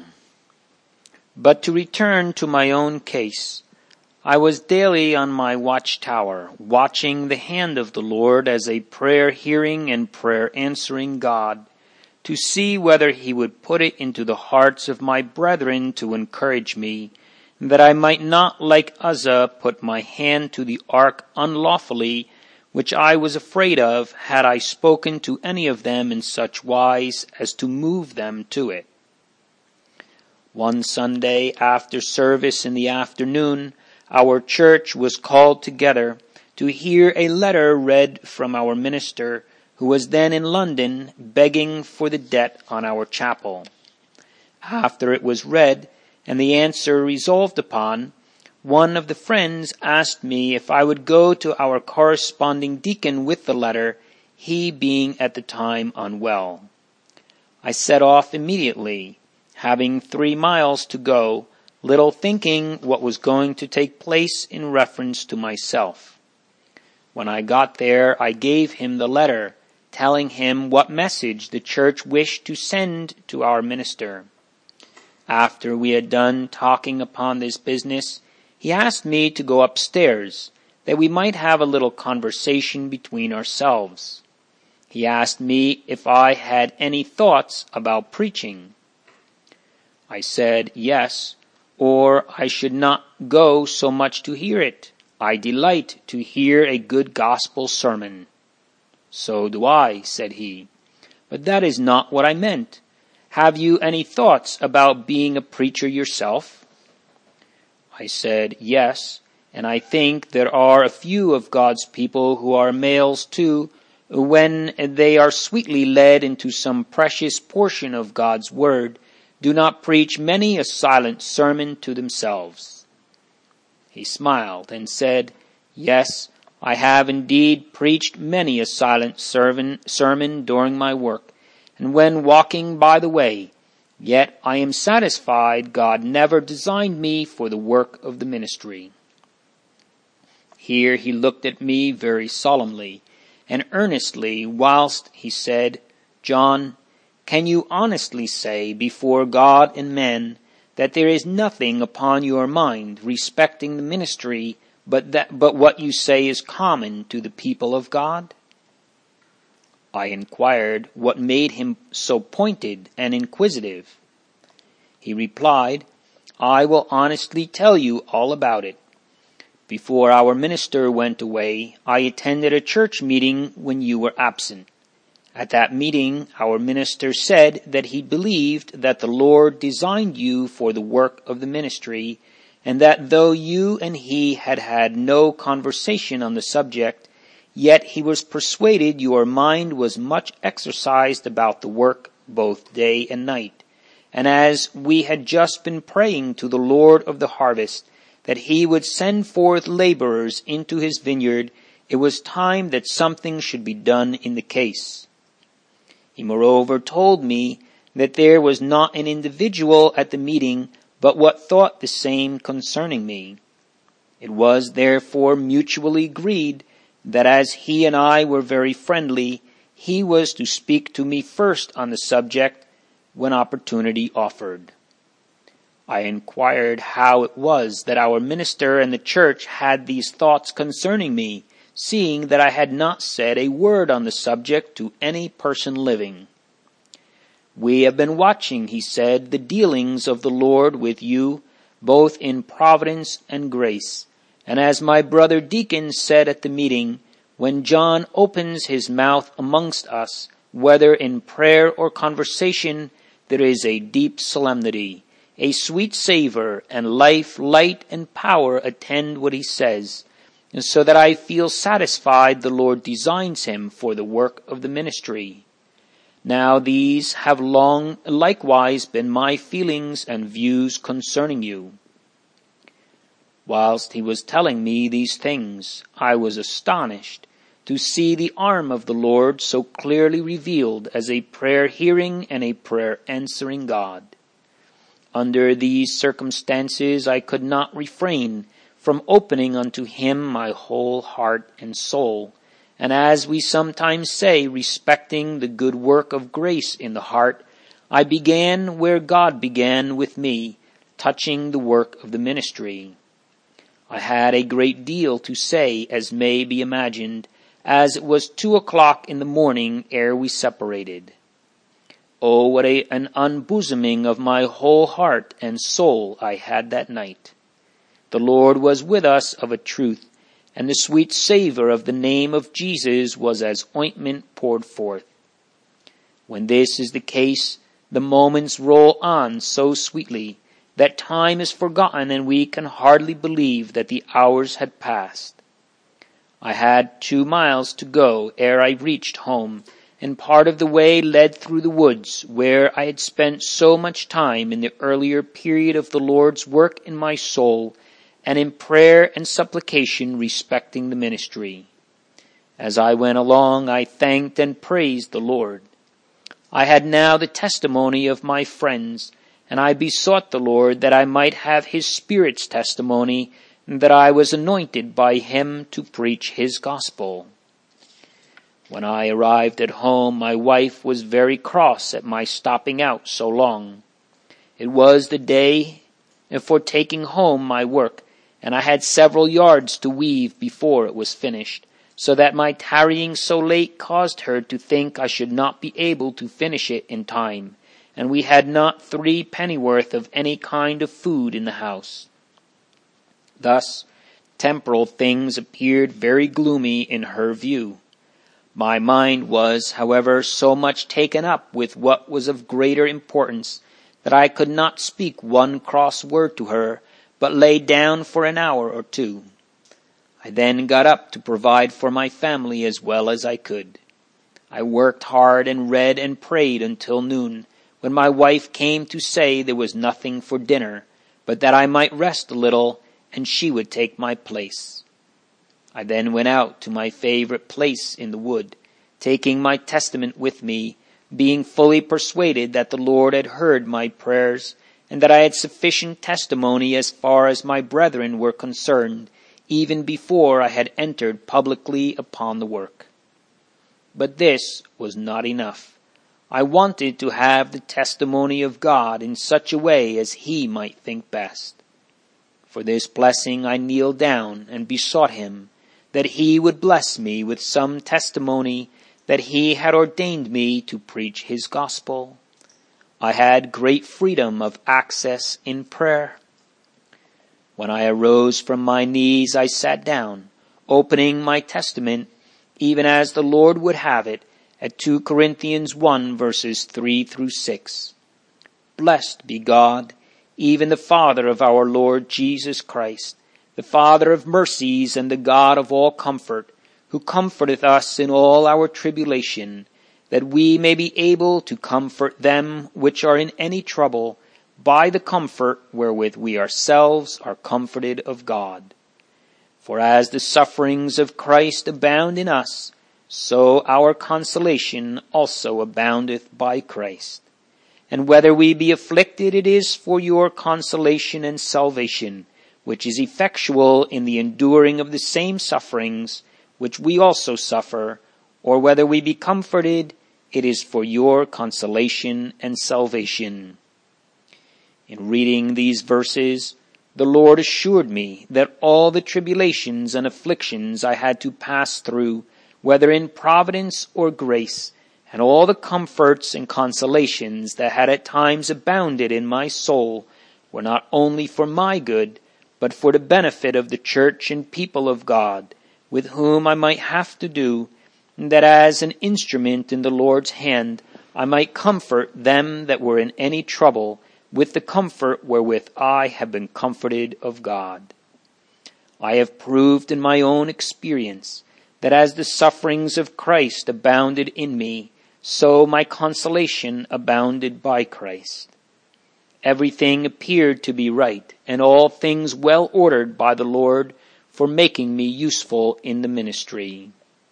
Speaker 1: But to return to my own case, I was daily on my watchtower, watching the hand of the Lord as a prayer-hearing and prayer-answering God, to see whether he would put it into the hearts of my brethren to encourage me, that I might not, like Uzzah, put my hand to the ark unlawfully, which I was afraid of, had I spoken to any of them in such wise as to move them to it. One Sunday, after service in the afternoon, our church was called together to hear a letter read from our minister, who was then in London, begging for the debt on our chapel. After it was read, and the answer resolved upon, one of the friends asked me if I would go to our corresponding deacon with the letter, he being at the time unwell. I set off immediately, having three miles to go, little thinking what was going to take place in reference to myself. When I got there, I gave him the letter, telling him what message the church wished to send to our minister. After we had done talking upon this business, he asked me to go upstairs, that we might have a little conversation between ourselves. He asked me if I had any thoughts about preaching. I said yes, or I should not go so much to hear it. I delight to hear a good gospel sermon. So do I, said he, but that is not what I meant. Have you any thoughts about being a preacher yourself? I said yes, and I think there are a few of God's people who are males too, when they are sweetly led into some precious portion of God's word, do not preach many a silent sermon to themselves. He smiled and said, yes, I have indeed preached many a silent sermon, sermon during my work, and when walking by the way, yet I am satisfied God never designed me for the work of the ministry. Here he looked at me very solemnly and earnestly, whilst he said, John, can you honestly say before God and men that there is nothing upon your mind respecting the ministry, but that but what you say is common to the people of God? I inquired what made him so pointed and inquisitive. He replied, I will honestly tell you all about it. Before our minister went away, I attended a church meeting when you were absent. At that meeting, our minister said that he believed that the Lord designed you for the work of the ministry, and that though you and he had had no conversation on the subject, yet he was persuaded your mind was much exercised about the work both day and night. And as we had just been praying to the Lord of the harvest, that he would send forth laborers into his vineyard, it was time that something should be done in the case. He moreover told me that there was not an individual at the meeting but what thought the same concerning me. It was therefore mutually agreed that as he and I were very friendly, he was to speak to me first on the subject when opportunity offered. I inquired how it was that our minister and the church had these thoughts concerning me, seeing that I had not said a word on the subject to any person living. We have been watching, he said, the dealings of the Lord with you, both in providence and grace. And as my brother deacon said at the meeting, when John opens his mouth amongst us, whether in prayer or conversation, there is a deep solemnity, a sweet savor, and life, light, and power attend what he says, and so that I feel satisfied the Lord designs him for the work of the ministry. Now these have long likewise been my feelings and views concerning you. Whilst he was telling me these things, I was astonished to see the arm of the Lord so clearly revealed as a prayer-hearing and a prayer-answering God. Under these circumstances I could not refrain from opening unto him my whole heart and soul, and as we sometimes say respecting the good work of grace in the heart, I began where God began with me, touching the work of the ministry. I had a great deal to say, as may be imagined, as it was two o'clock in the morning ere we separated. Oh, what a, an unbosoming of my whole heart and soul I had that night. The Lord was with us of a truth, and the sweet savor of the name of Jesus was as ointment poured forth. When this is the case, the moments roll on so sweetly that time is forgotten and we can hardly believe that the hours had passed. I had two miles to go ere I reached home, and part of the way led through the woods where I had spent so much time in the earlier period of the Lord's work in my soul and in prayer and supplication respecting the ministry. As I went along, I thanked and praised the Lord. I had now the testimony of my friends, and I besought the Lord that I might have his Spirit's testimony, and that I was anointed by him to preach his gospel. When I arrived at home, my wife was very cross at my stopping out so long. It was the day for taking home my work, and I had several yards to weave before it was finished, so that my tarrying so late caused her to think I should not be able to finish it in time, and we had not three pennyworth of any kind of food in the house. Thus, temporal things appeared very gloomy in her view. My mind was, however, so much taken up with what was of greater importance that I could not speak one cross word to her, but lay down for an hour or two. I then got up to provide for my family as well as I could. I worked hard and read and prayed until noon, when my wife came to say there was nothing for dinner, but that I might rest a little, and she would take my place. I then went out to my favorite place in the wood, taking my Testament with me, being fully persuaded that the Lord had heard my prayers, and that I had sufficient testimony as far as my brethren were concerned, even before I had entered publicly upon the work. But this was not enough. I wanted to have the testimony of God in such a way as he might think best. For this blessing I kneeled down and besought him that he would bless me with some testimony that he had ordained me to preach his gospel. I had great freedom of access in prayer. When I arose from my knees, I sat down, opening my Testament, even as the Lord would have it, at two Corinthians one, verses three through six. Blessed be God, even the Father of our Lord Jesus Christ, the Father of mercies and the God of all comfort, who comforteth us in all our tribulation, that we may be able to comfort them which are in any trouble, by the comfort wherewith we ourselves are comforted of God. For as the sufferings of Christ abound in us, so our consolation also aboundeth by Christ. And whether we be afflicted, it is for your consolation and salvation, which is effectual in the enduring of the same sufferings which we also suffer, or whether we be comforted, it is for your consolation and salvation. In reading these verses, the Lord assured me that all the tribulations and afflictions I had to pass through, whether in providence or grace, and all the comforts and consolations that had at times abounded in my soul, were not only for my good, but for the benefit of the church and people of God, with whom I might have to do, and that as an instrument in the Lord's hand, I might comfort them that were in any trouble, with the comfort wherewith I have been comforted of God. I have proved in my own experience that as the sufferings of Christ abounded in me, so my consolation abounded by Christ. everything appeared to be right, and all things well ordered by the Lord for making me useful in the ministry.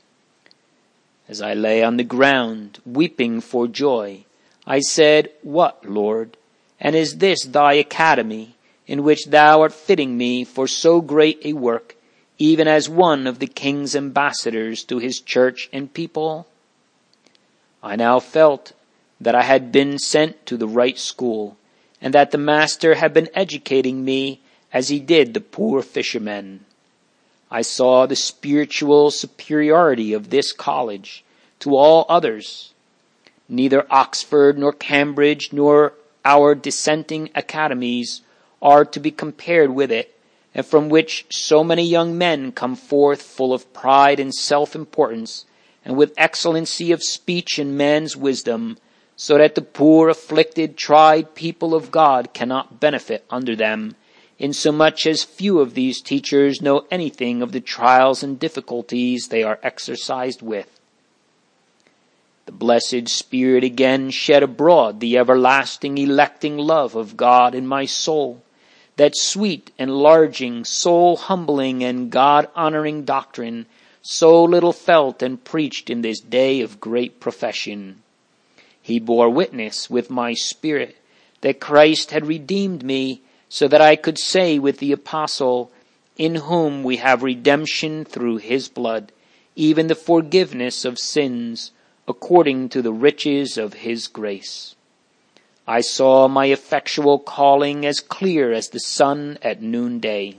Speaker 1: As I lay on the ground, weeping for joy, I said, "What, Lord? And is this thy academy, in which thou art fitting me for so great a work, even as one of the king's ambassadors to his church and people?" I now felt that I had been sent to the right school, and that the Master had been educating me as he did the poor fishermen. I saw the spiritual superiority of this college to all others. Neither Oxford nor Cambridge nor our dissenting academies are to be compared with it, and from which so many young men come forth full of pride and self-importance, and with excellency of speech and man's wisdom, so that the poor, afflicted, tried people of God cannot benefit under them, insomuch as few of these teachers know anything of the trials and difficulties they are exercised with. The blessed Spirit again shed abroad the everlasting electing love of God in my soul, that sweet, enlarging, soul-humbling, and God-honoring doctrine, so little felt and preached in this day of great profession. He bore witness with my spirit that Christ had redeemed me, so that I could say with the apostle, "In whom we have redemption through his blood, even the forgiveness of sins, according to the riches of his grace." I saw my effectual calling as clear as the sun at noonday.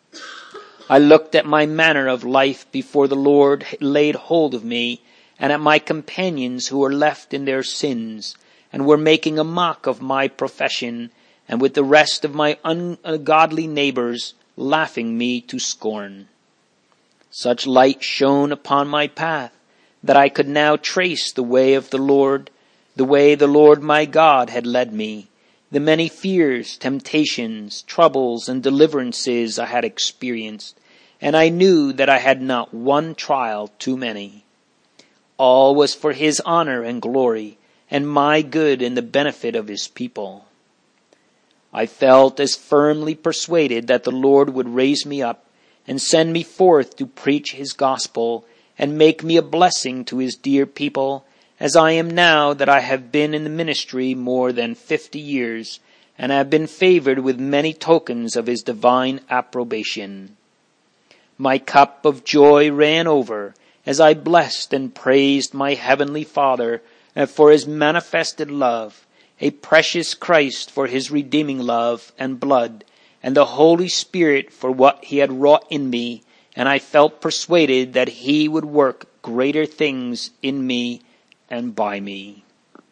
Speaker 1: I looked at my manner of life before the Lord laid hold of me, and at my companions who were left in their sins, and were making a mock of my profession, and with the rest of my ungodly neighbors laughing me to scorn. Such light shone upon my path, that I could now trace the way of the Lord, the way the Lord my God had led me, the many fears, temptations, troubles, and deliverances I had experienced, and I knew that I had not one trial too many. All was for his honor and glory, and my good and the benefit of his people. I felt as firmly persuaded that the Lord would raise me up and send me forth to preach his gospel and make me a blessing to his dear people, as I am now that I have been in the ministry more than fifty years, and have been favored with many tokens of his divine approbation. My cup of joy ran over, as I blessed and praised my heavenly Father for his manifested love, a precious Christ for his redeeming love and blood, and the Holy Spirit for what he had wrought in me, and I felt persuaded that he would work greater things in me and by me.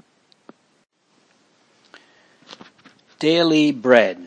Speaker 1: Daily bread.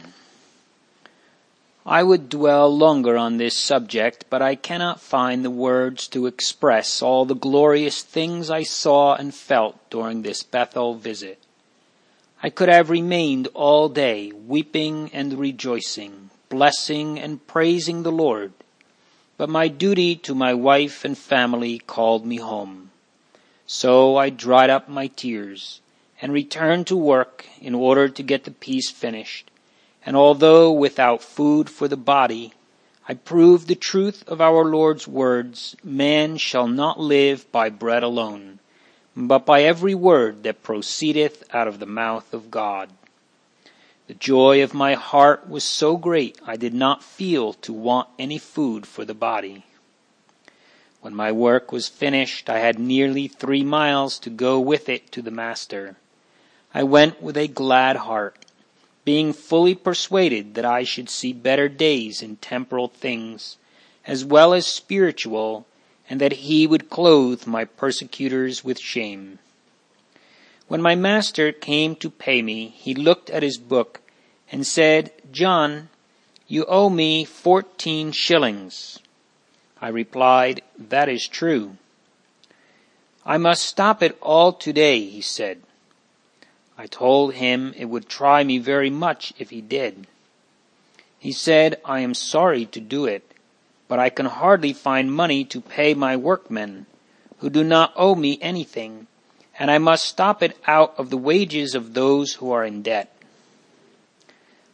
Speaker 1: I would dwell longer on this subject, but I cannot find the words to express all the glorious things I saw and felt during this Bethel visit. I could have remained all day, weeping and rejoicing, blessing and praising the Lord, but my duty to my wife and family called me home. So I dried up my tears and returned to work in order to get the piece finished. And although without food for the body, I proved the truth of our Lord's words, "Man shall not live by bread alone, but by every word that proceedeth out of the mouth of God." The joy of my heart was so great I did not feel to want any food for the body. When my work was finished, I had nearly three miles to go with it to the Master. I went with a glad heart, being fully persuaded that I should see better days in temporal things, as well as spiritual, and that he would clothe my persecutors with shame. When my master came to pay me, he looked at his book and said, "John, you owe me fourteen shillings." I replied, "That is true." "I must stop it all today," he said. I told him it would try me very much if he did. He said, "I am sorry to do it, but I can hardly find money to pay my workmen, who do not owe me anything, and I must stop it out of the wages of those who are in debt."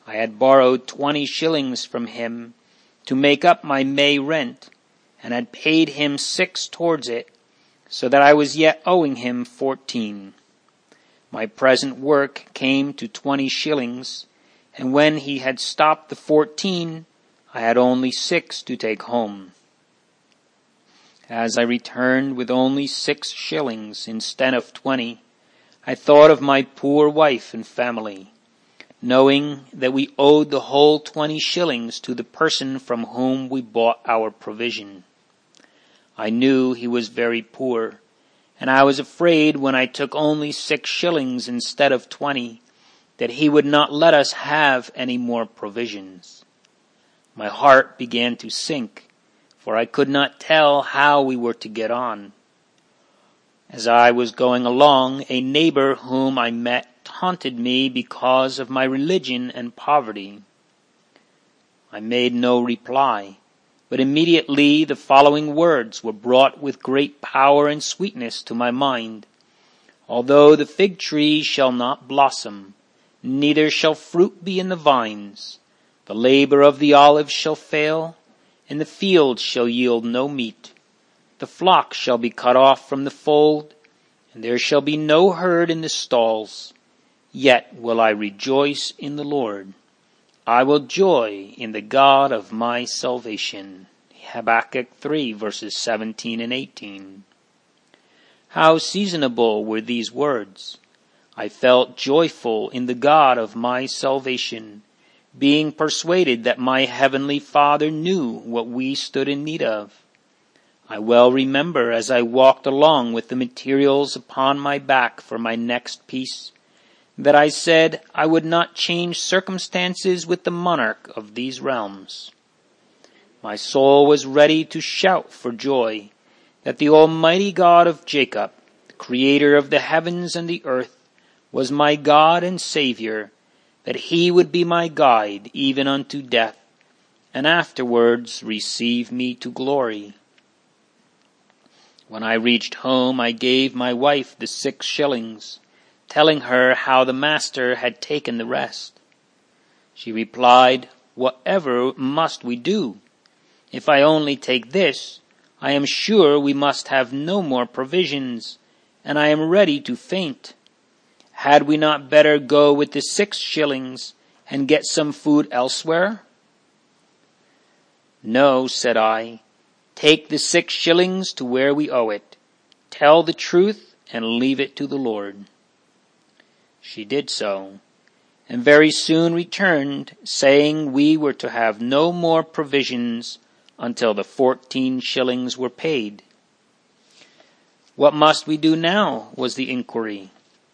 Speaker 1: I had borrowed twenty shillings from him to make up my May rent, and had paid him six towards it, so that I was yet owing him fourteen. My present work came to twenty shillings, and when he had stopped the fourteen, I had only six to take home. As I returned with only six shillings instead of twenty, I thought of my poor wife and family, knowing that we owed the whole twenty shillings to the person from whom we bought our provision. I knew he was very poor, and I was afraid when I took only six shillings instead of twenty, that he would not let us have any more provisions. My heart began to sink, for I could not tell how we were to get on. As I was going along, a neighbor whom I met taunted me because of my religion and poverty. I made no reply, but immediately the following words were brought with great power and sweetness to my mind. Although the fig tree shall not blossom, neither shall fruit be in the vines, the labor of the olive shall fail, and the field shall yield no meat. The flock shall be cut off from the fold, and there shall be no herd in the stalls. Yet will I rejoice in the Lord. I will joy in the God of my salvation. Habakkuk three, verses seventeen and eighteen. How seasonable were these words! I felt joyful in the God of my salvation, being persuaded that my heavenly Father knew what we stood in need of. I well remember as I walked along with the materials upon my back for my next piece, that I said I would not change circumstances with the monarch of these realms. My soul was ready to shout for joy that the Almighty God of Jacob, the creator of the heavens and the earth, was my God and Savior, that he would be my guide even unto death, and afterwards receive me to glory. When I reached home, I gave my wife the six shillings, telling her how the master had taken the rest. She replied, "Whatever must we do? If I only take this, I am sure we must have no more provisions, and I am ready to faint. Had we not better go with the six shillings and get some food elsewhere?" "No," said I. "Take the six shillings to where we owe it. Tell the truth and leave it to the Lord." She did so, and very soon returned, saying we were to have no more provisions until the fourteen shillings were paid. "What must we do now?" was the inquiry.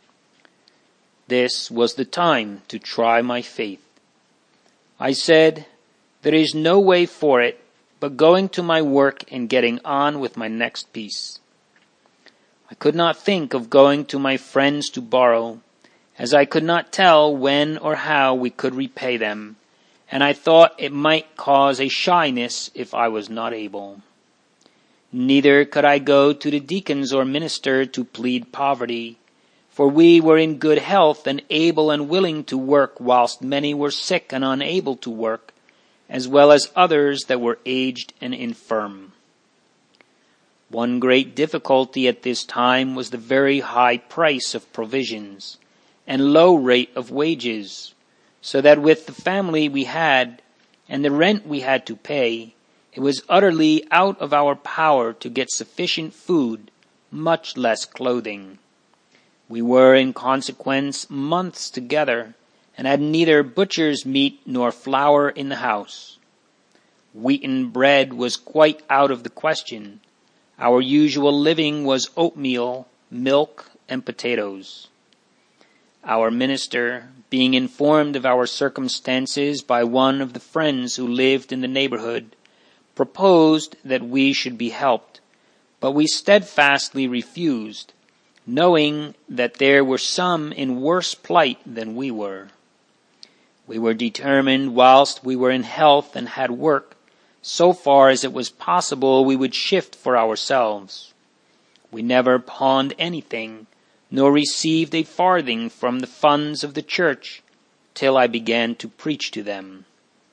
Speaker 1: This was the time to try my faith. I said, "There is no way for it but going to my work and getting on with my next piece." I could not think of going to my friends to borrow, as I could not tell when or how we could repay them, and I thought it might cause a shyness if I was not able. Neither could I go to the deacons or minister to plead poverty, for we were in good health and able and willing to work whilst many were sick and unable to work, as well as others that were aged and infirm. One great difficulty at this time was the very high price of provisions and low rate of wages, so that with the family we had and the rent we had to pay, it was utterly out of our power to get sufficient food, much less clothing. We were in consequence months together, and had neither butcher's meat nor flour in the house. Wheaten bread was quite out of the question. Our usual living was oatmeal, milk, and potatoes. Our minister, being informed of our circumstances by one of the friends who lived in the neighborhood, proposed that we should be helped, but we steadfastly refused, knowing that there were some in worse plight than we were. We were determined, whilst we were in health and had work, so far as it was possible we would shift for ourselves. We never pawned anything, nor received a farthing from the funds of the church, till I began to preach to them.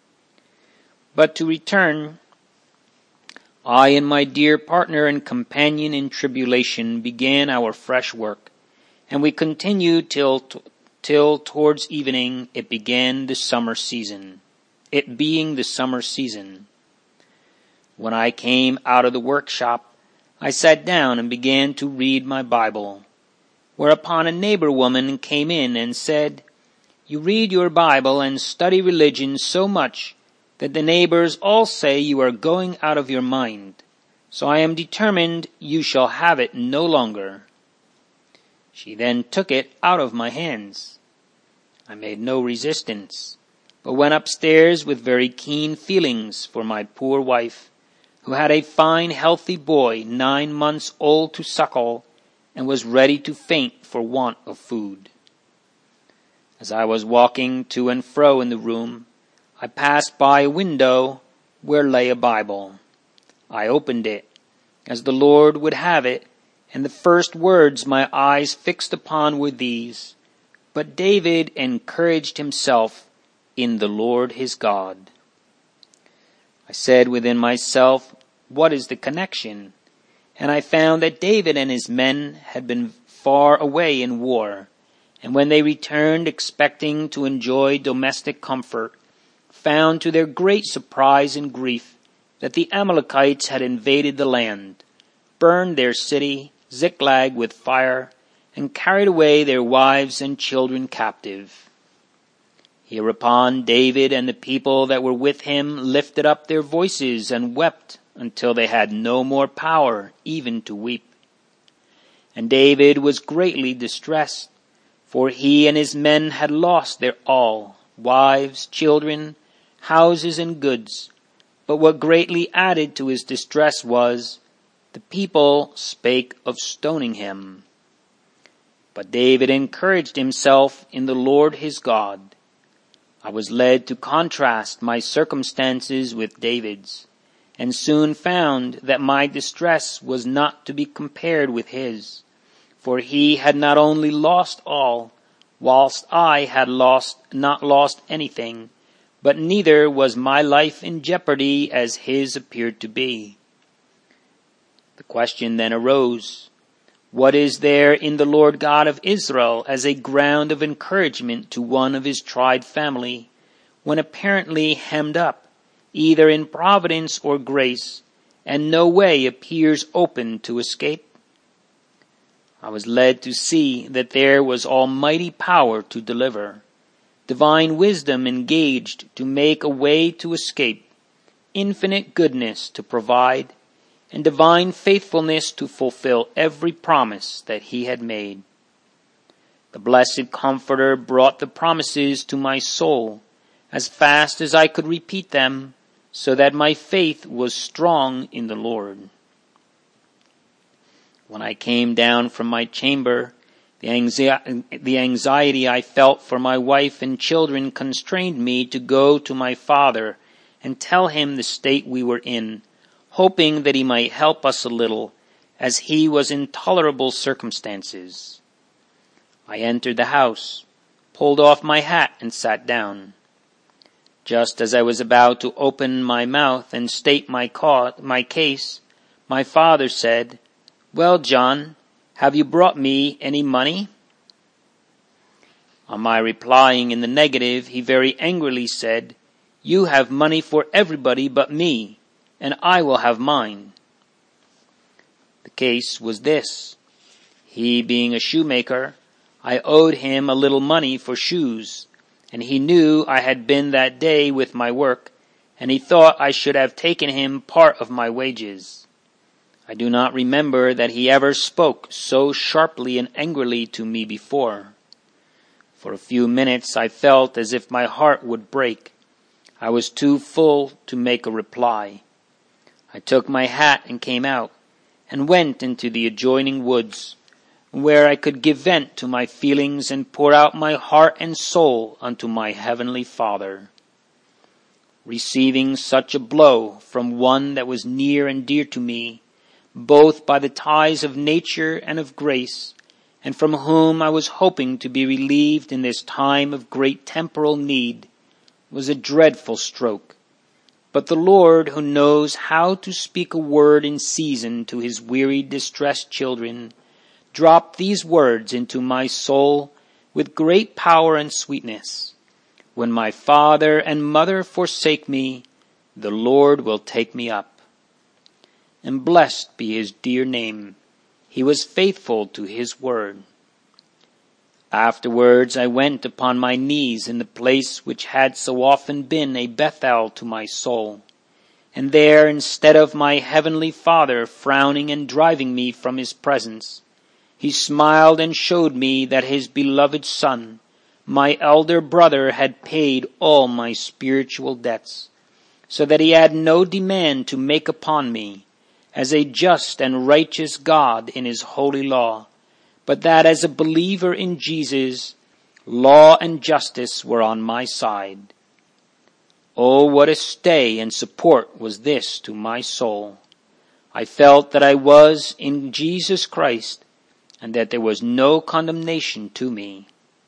Speaker 1: But to return, I and my dear partner and companion in tribulation began our fresh work, and we continued till till towards evening it began the summer season, it being the summer season. When I came out of the workshop, I sat down and began to read my Bible, whereupon a neighbor woman came in and said, "You read your Bible and study religion so much that the neighbors all say you are going out of your mind. So I am determined you shall have it no longer." She then took it out of my hands. I made no resistance, but went upstairs with very keen feelings for my poor wife, who had a fine healthy boy nine months old to suckle, and was ready to faint for want of food. As I was walking to and fro in the room, I passed by a window where lay a Bible. I opened it, as the Lord would have it, and the first words my eyes fixed upon were these: "But David encouraged himself in the Lord his God." I said within myself, what is the connection? And I found that David and his men had been far away in war, and when they returned expecting to enjoy domestic comfort, found to their great surprise and grief that the Amalekites had invaded the land, burned their city, Ziklag, with fire, and carried away their wives and children captive. Hereupon David and the people that were with him lifted up their voices and wept until they had no more power even to weep. And David was greatly distressed, for he and his men had lost their all, wives, children, houses, and goods. But what greatly added to his distress was, the people spake of stoning him. But David encouraged himself in the Lord his God. I was led to contrast my circumstances with David's, and soon found that my distress was not to be compared with his, for he had not only lost all, whilst I had lost not lost anything, but neither was my life in jeopardy as his appeared to be. The question then arose, what is there in the Lord God of Israel as a ground of encouragement to one of his tried family, when apparently hemmed up, either in providence or grace, and no way appears open to escape? I was led to see that there was almighty power to deliver, divine wisdom engaged to make a way to escape, infinite goodness to provide, and divine faithfulness to fulfill every promise that he had made. The blessed Comforter brought the promises to my soul as fast as I could repeat them, so that my faith was strong in the Lord. When I came down from my chamber, the anxi- the anxiety I felt for my wife and children constrained me to go to my father and tell him the state we were in, hoping that he might help us a little, as he was in tolerable circumstances. I entered the house, pulled off my hat, and sat down. Just as I was about to open my mouth and state my, ca- my case, my father said, "Well, John, have you brought me any money?" On my replying in the negative, he very angrily said, "You have money for everybody but me, and I will have mine." The case was this. He being a shoemaker, I owed him a little money for shoes, and he knew I had been that day with my work, and he thought I should have taken him part of my wages. I do not remember that he ever spoke so sharply and angrily to me before. For a few minutes I felt as if my heart would break. I was too full to make a reply. I took my hat and came out, and went into the adjoining woods, where I could give vent to my feelings and pour out my heart and soul unto my heavenly Father. Receiving such a blow from one that was near and dear to me, both by the ties of nature and of grace, and from whom I was hoping to be relieved in this time of great temporal need, was a dreadful stroke. But the Lord, who knows how to speak a word in season to his weary, distressed children, dropped these words into my soul with great power and sweetness. When my father and mother forsake me, the Lord will take me up. And blessed be his dear name. He was faithful to his word. Afterwards I went upon my knees in the place which had so often been a Bethel to my soul. And there, instead of my heavenly Father frowning and driving me from his presence, he smiled and showed me that his beloved Son, my elder brother, had paid all my spiritual debts, so that he had no demand to make upon me, as a just and righteous God in his holy law, but that as a believer in Jesus, law and justice were on my side. Oh, what a stay and support was this to my soul! I felt that I was in Jesus Christ, and that there was no condemnation to me.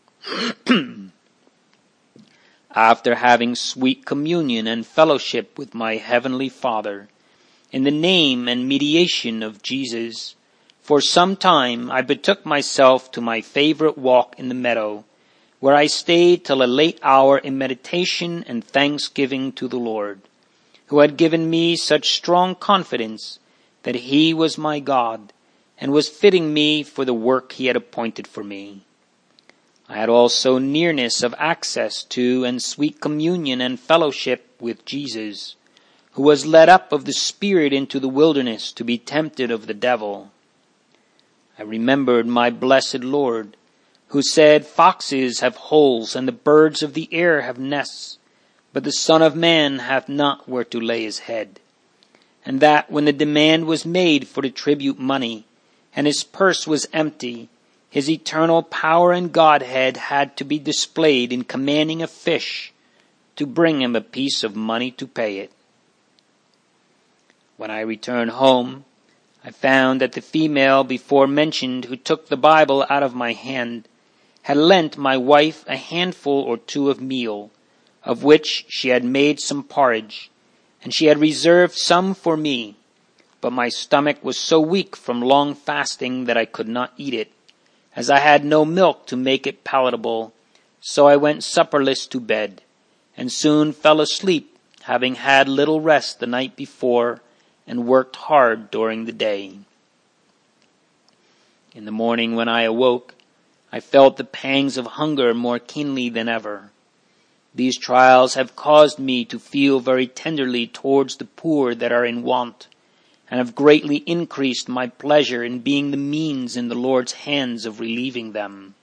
Speaker 1: After having sweet communion and fellowship with my heavenly Father, in the name and mediation of Jesus, for some time I betook myself to my favorite walk in the meadow, where I stayed till a late hour in meditation and thanksgiving to the Lord, who had given me such strong confidence that he was my God, and was fitting me for the work he had appointed for me. I had also nearness of access to and sweet communion and fellowship with Jesus, who was led up of the Spirit into the wilderness to be tempted of the devil. I remembered my blessed Lord, who said, "Foxes have holes, and the birds of the air have nests, but the Son of Man hath not where to lay his head." And that when the demand was made for the tribute money, and his purse was empty, his eternal power and Godhead had to be displayed in commanding a fish to bring him a piece of money to pay it. When I returned home, I found that the female before mentioned, who took the Bible out of my hand, had lent my wife a handful or two of meal, of which she had made some porridge, and she had reserved some for me. But my stomach was so weak from long fasting that I could not eat it, as I had no milk to make it palatable. So I went supperless to bed, and soon fell asleep, having had little rest the night before, and worked hard during the day. In the morning when I awoke, I felt the pangs of hunger more keenly than ever. These trials have caused me to feel very tenderly towards the poor that are in want, and have greatly increased my pleasure in being the means in the Lord's hands of relieving them.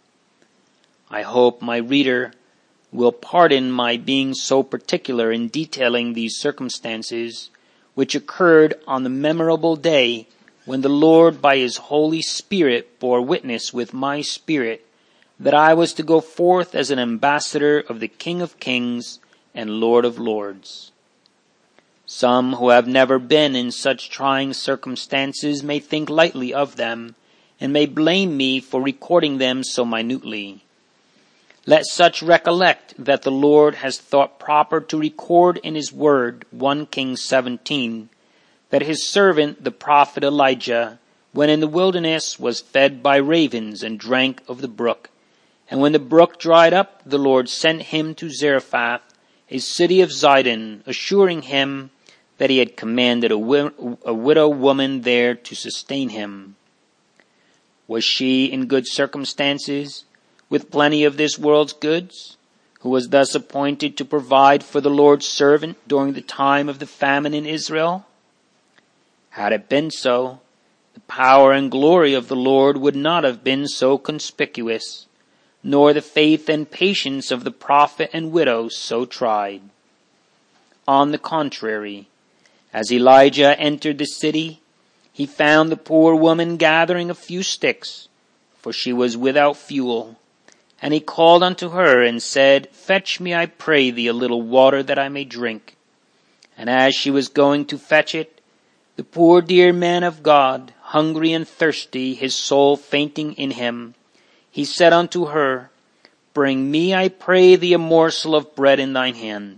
Speaker 1: I hope my reader will pardon my being so particular in detailing these circumstances, which occurred on the memorable day when the Lord by his Holy Spirit bore witness with my spirit that I was to go forth as an ambassador of the King of Kings and Lord of Lords. Some who have never been in such trying circumstances may think lightly of them, and may blame me for recording them so minutely. Let such recollect that the Lord has thought proper to record in his word, First Kings seventeen, that his servant the prophet Elijah, when in the wilderness, was fed by ravens and drank of the brook. And when the brook dried up, the Lord sent him to Zarephath, a city of Zidon, assuring him that he had commanded a, wi- a widow woman there to sustain him. Was she in good circumstances, with plenty of this world's goods, who was thus appointed to provide for the Lord's servant during the time of the famine in Israel? Had it been so, the power and glory of the Lord would not have been so conspicuous, nor the faith and patience of the prophet and widow so tried. On the contrary, as Elijah entered the city, he found the poor woman gathering a few sticks, for she was without fuel. And he called unto her and said, "Fetch me, I pray thee, a little water that I may drink." And as she was going to fetch it, the poor dear man of God hungry and thirsty, his soul fainting in him, he said unto her, Bring me, I pray thee, a morsel of bread in thine hand.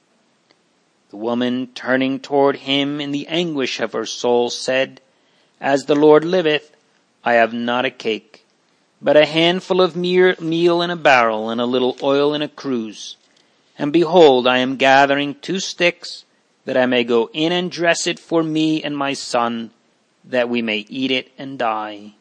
Speaker 1: The woman, turning toward him in the anguish of her soul, said, As the Lord liveth, I have not a cake, but a handful of meal in a barrel, and a little oil in a cruse. And behold, I am gathering two sticks, that I may go in and dress it for me and my son, that we may eat it and die.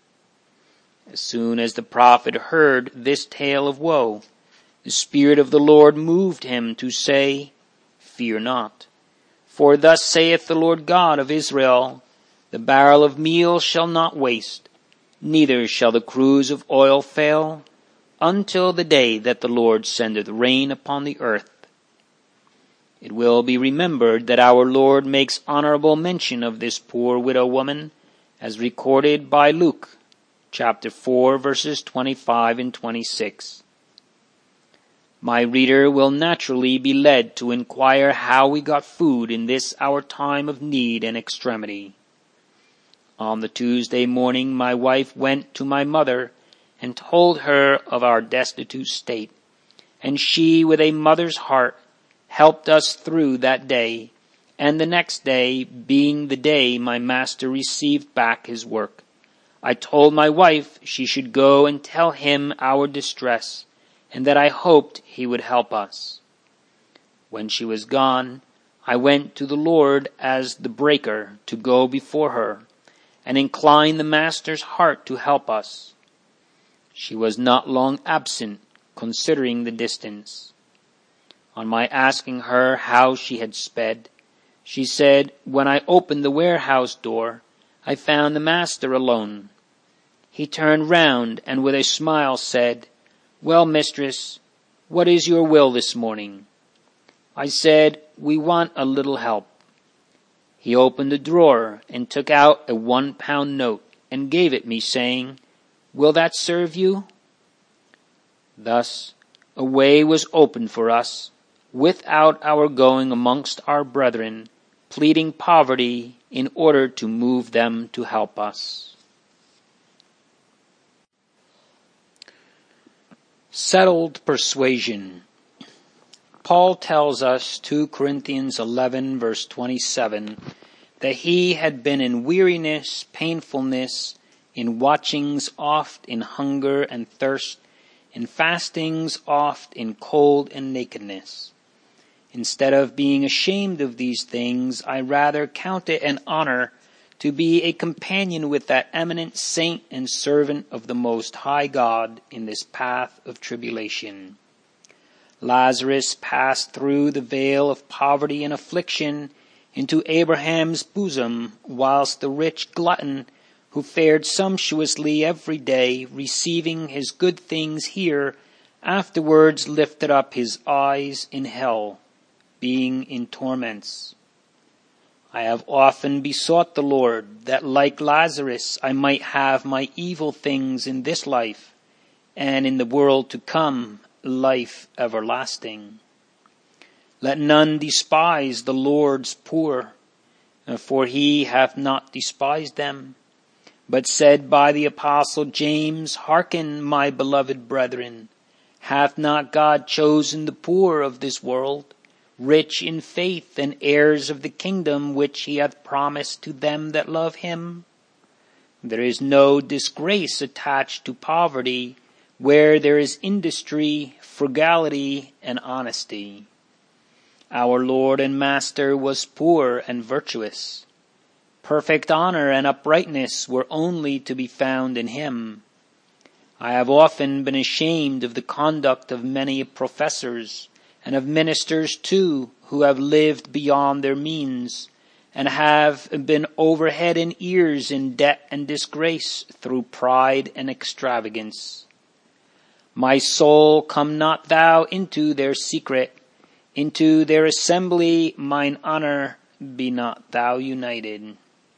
Speaker 1: As soon as the prophet heard this tale of woe, the Spirit of the Lord moved him to say, Fear not, for thus saith the Lord God of Israel, The barrel of meal shall not waste, neither shall the cruse of oil fail, until the day that the Lord sendeth rain upon the earth. It will be remembered that our Lord makes honorable mention of this poor widow woman, as recorded by Luke, chapter four, verses twenty-five and twenty-six. My reader will naturally be led to inquire how we got food in this our time of need and extremity. On the Tuesday morning my wife went to my mother and told her of our destitute state, and she, with a mother's heart, helped us through that day, and the next day, being the day my master received back his work, I told my wife she should go and tell him our distress, and that I hoped he would help us. When she was gone, I went to the Lord as the breaker to go before her, and incline the master's heart to help us. She was not long absent, considering the distance. On my asking her how she had sped, she said, When I opened the warehouse door, I found the master alone. He turned round and with a smile said, Well, mistress, what is your will this morning? I said, We want a little help. He opened a drawer and took out a one-pound note and gave it me, saying, Will that serve you? Thus a way was opened for us, without our going amongst our brethren, pleading poverty in order to move them to help us. Settled persuasion. Paul tells us, Second Corinthians eleven, verse twenty-seven, that he had been in weariness, painfulness, in watchings oft, in hunger and thirst, in fastings oft, in cold and nakedness. Instead of being ashamed of these things, I rather count it an honor to be a companion with that eminent saint and servant of the Most High God in this path of tribulation. Lazarus passed through the vale of poverty and affliction into Abraham's bosom, whilst the rich glutton, who fared sumptuously every day, receiving his good things here, afterwards lifted up his eyes in hell, being in torments. I have often besought the Lord that, like Lazarus, I might have my evil things in this life, and in the world to come, life everlasting. Let none despise the Lord's poor, for he hath not despised them, but said by the apostle James, Hearken, my beloved brethren, hath not God chosen the poor of this world, rich in faith and heirs of the kingdom which he hath promised to them that love him? There is no disgrace attached to poverty, where there is industry, frugality, and honesty. Our Lord and Master was poor and virtuous. Perfect honor and uprightness were only to be found in him. I have often been ashamed of the conduct of many professors, and of ministers too, who have lived beyond their means, and have been over head and ears in debt and disgrace through pride and extravagance. My soul, come not thou into their secret, into their assembly mine honor be not thou united.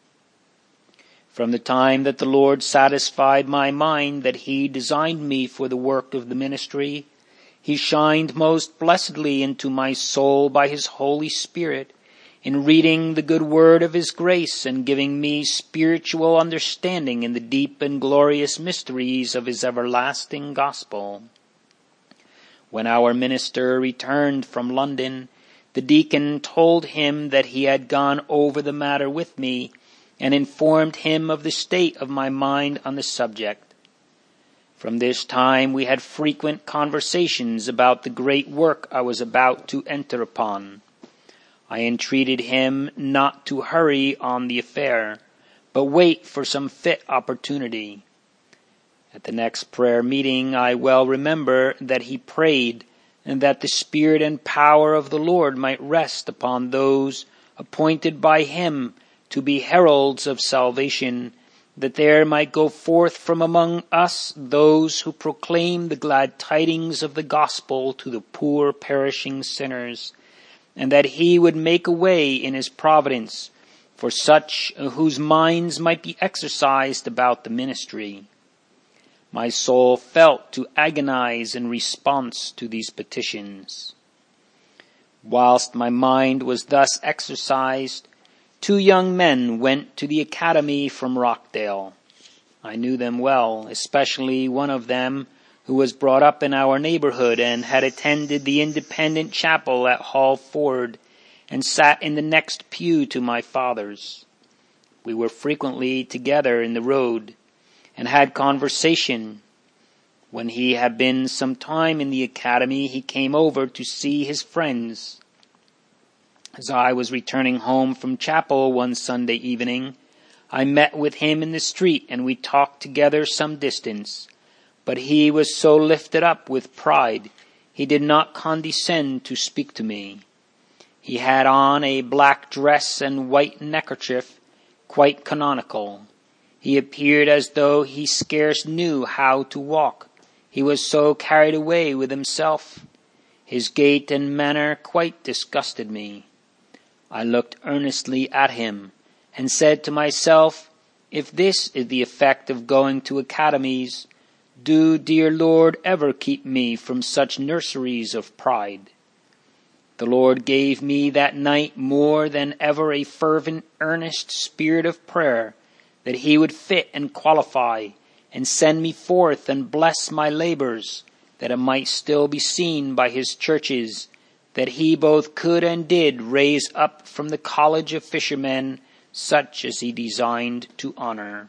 Speaker 1: From the time that the Lord satisfied my mind that he designed me for the work of the ministry, he shined most blessedly into my soul by his Holy Spirit, in reading the good word of his grace and giving me spiritual understanding in the deep and glorious mysteries of his everlasting gospel. When our minister returned from London, the deacon told him that he had gone over the matter with me and informed him of the state of my mind on the subject. From this time we had frequent conversations about the great work I was about to enter upon. I entreated him not to hurry on the affair, but wait for some fit opportunity. At the next prayer meeting I well remember that he prayed and that the Spirit and power of the Lord might rest upon those appointed by him to be heralds of salvation, that there might go forth from among us those who proclaim the glad tidings of the gospel to the poor perishing sinners, and that he would make a way in his providence for such whose minds might be exercised about the ministry. My soul felt to agonize in response to these petitions. Whilst my mind was thus exercised, two young men went to the academy from Rockdale. I knew them well, especially one of them who was brought up in our neighborhood and had attended the independent chapel at Hall Ford and sat in the next pew to my father's. We were frequently together in the road and had conversation. When he had been some time in the academy, he came over to see his friends. As I was returning home from chapel one Sunday evening, I met with him in the street and we talked together some distance. But he was so lifted up with pride, he did not condescend to speak to me. He had on a black dress and white neckerchief, quite canonical. He appeared as though he scarce knew how to walk. He was so carried away with himself. His gait and manner quite disgusted me. I looked earnestly at him and said to myself, if this is the effect of going to academies, do, dear Lord, ever keep me from such nurseries of pride. The Lord gave me that night more than ever a fervent, earnest spirit of prayer, that he would fit and qualify and send me forth and bless my labors, that it might still be seen by his churches that he both could and did raise up from the college of fishermen such as he designed to honor.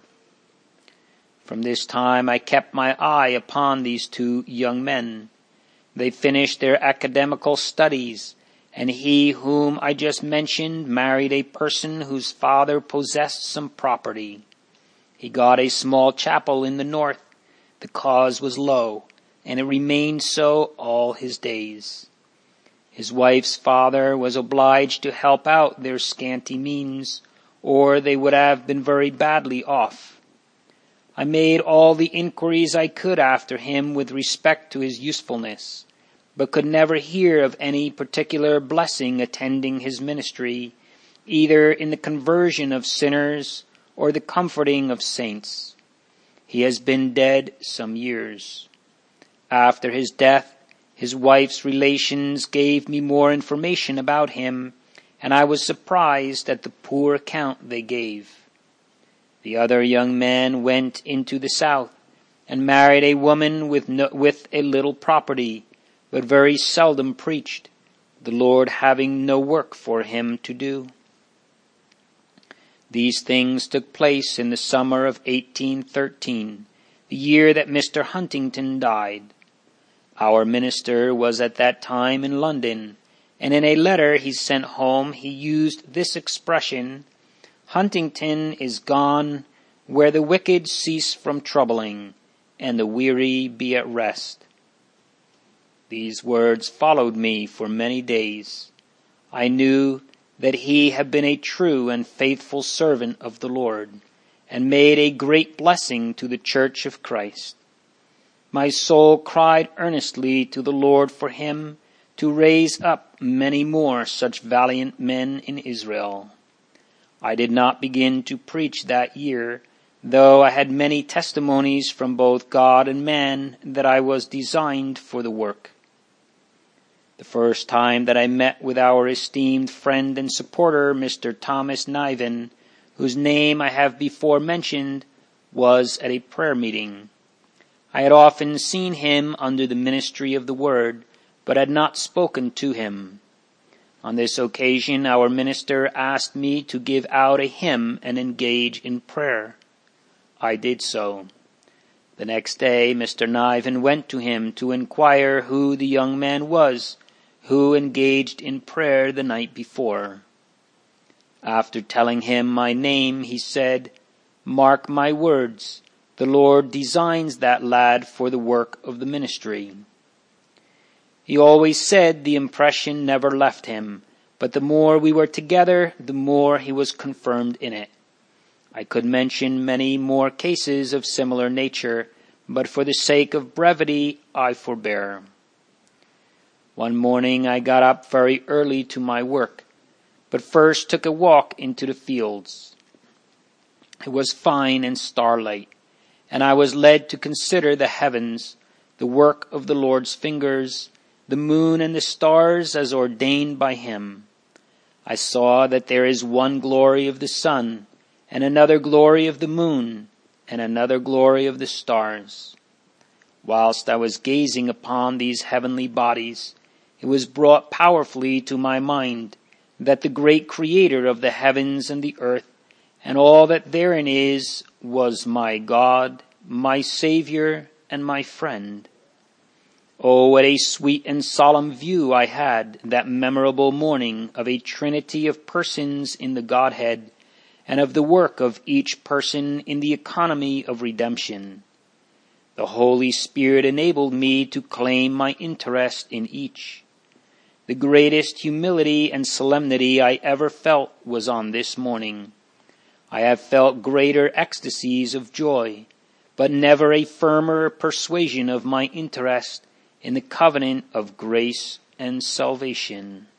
Speaker 1: From this time I kept my eye upon these two young men. They finished their academical studies, and he whom I just mentioned married a person whose father possessed some property. He got a small chapel in the north. The cause was low, and it remained so all his days. His wife's father was obliged to help out their scanty means, or they would have been very badly off. I made all the inquiries I could after him with respect to his usefulness, but could never hear of any particular blessing attending his ministry, either in the conversion of sinners or the comforting of saints. He has been dead some years. After his death, his wife's relations gave me more information about him, and I was surprised at the poor account they gave. The other young man went into the south and married a woman with no, with a little property, but very seldom preached, the Lord having no work for him to do. These things took place in the summer of eighteen thirteen, the year that Mister Huntington died. Our minister was at that time in London, and in a letter he sent home he used this expression, Huntington is gone where the wicked cease from troubling, and the weary be at rest. These words followed me for many days. I knew that he had been a true and faithful servant of the Lord, and made a great blessing to the Church of Christ. My soul cried earnestly to the Lord for him to raise up many more such valiant men in Israel. I did not begin to preach that year, though I had many testimonies from both God and man that I was designed for the work. The first time that I met with our esteemed friend and supporter, Mister Thomas Niven, whose name I have before mentioned, was at a prayer meeting. I had often seen him under the ministry of the Word, but had not spoken to him. On this occasion, our minister asked me to give out a hymn and engage in prayer. I did so. The next day, Mister Niven went to him to inquire who the young man was who engaged in prayer the night before. After telling him my name, he said, "Mark my words, the Lord designs that lad for the work of the ministry." He always said the impression never left him, but the more we were together, the more he was confirmed in it. I could mention many more cases of similar nature, but for the sake of brevity, I forbear. One morning I got up very early to my work, but first took a walk into the fields. It was fine and starlight, and I was led to consider the heavens, the work of the Lord's fingers, the moon and the stars as ordained by him. I saw that there is one glory of the sun, and another glory of the moon, and another glory of the stars. Whilst I was gazing upon these heavenly bodies, it was brought powerfully to my mind that the great Creator of the heavens and the earth, and all that therein is, was my God, my Savior, and my friend. Oh, what a sweet and solemn view I had that memorable morning of a trinity of persons in the Godhead, and of the work of each person in the economy of redemption. The Holy Spirit enabled me to claim my interest in each. The greatest humility and solemnity I ever felt was on this morning. I have felt greater ecstasies of joy, but never a firmer persuasion of my interest in the covenant of grace and salvation.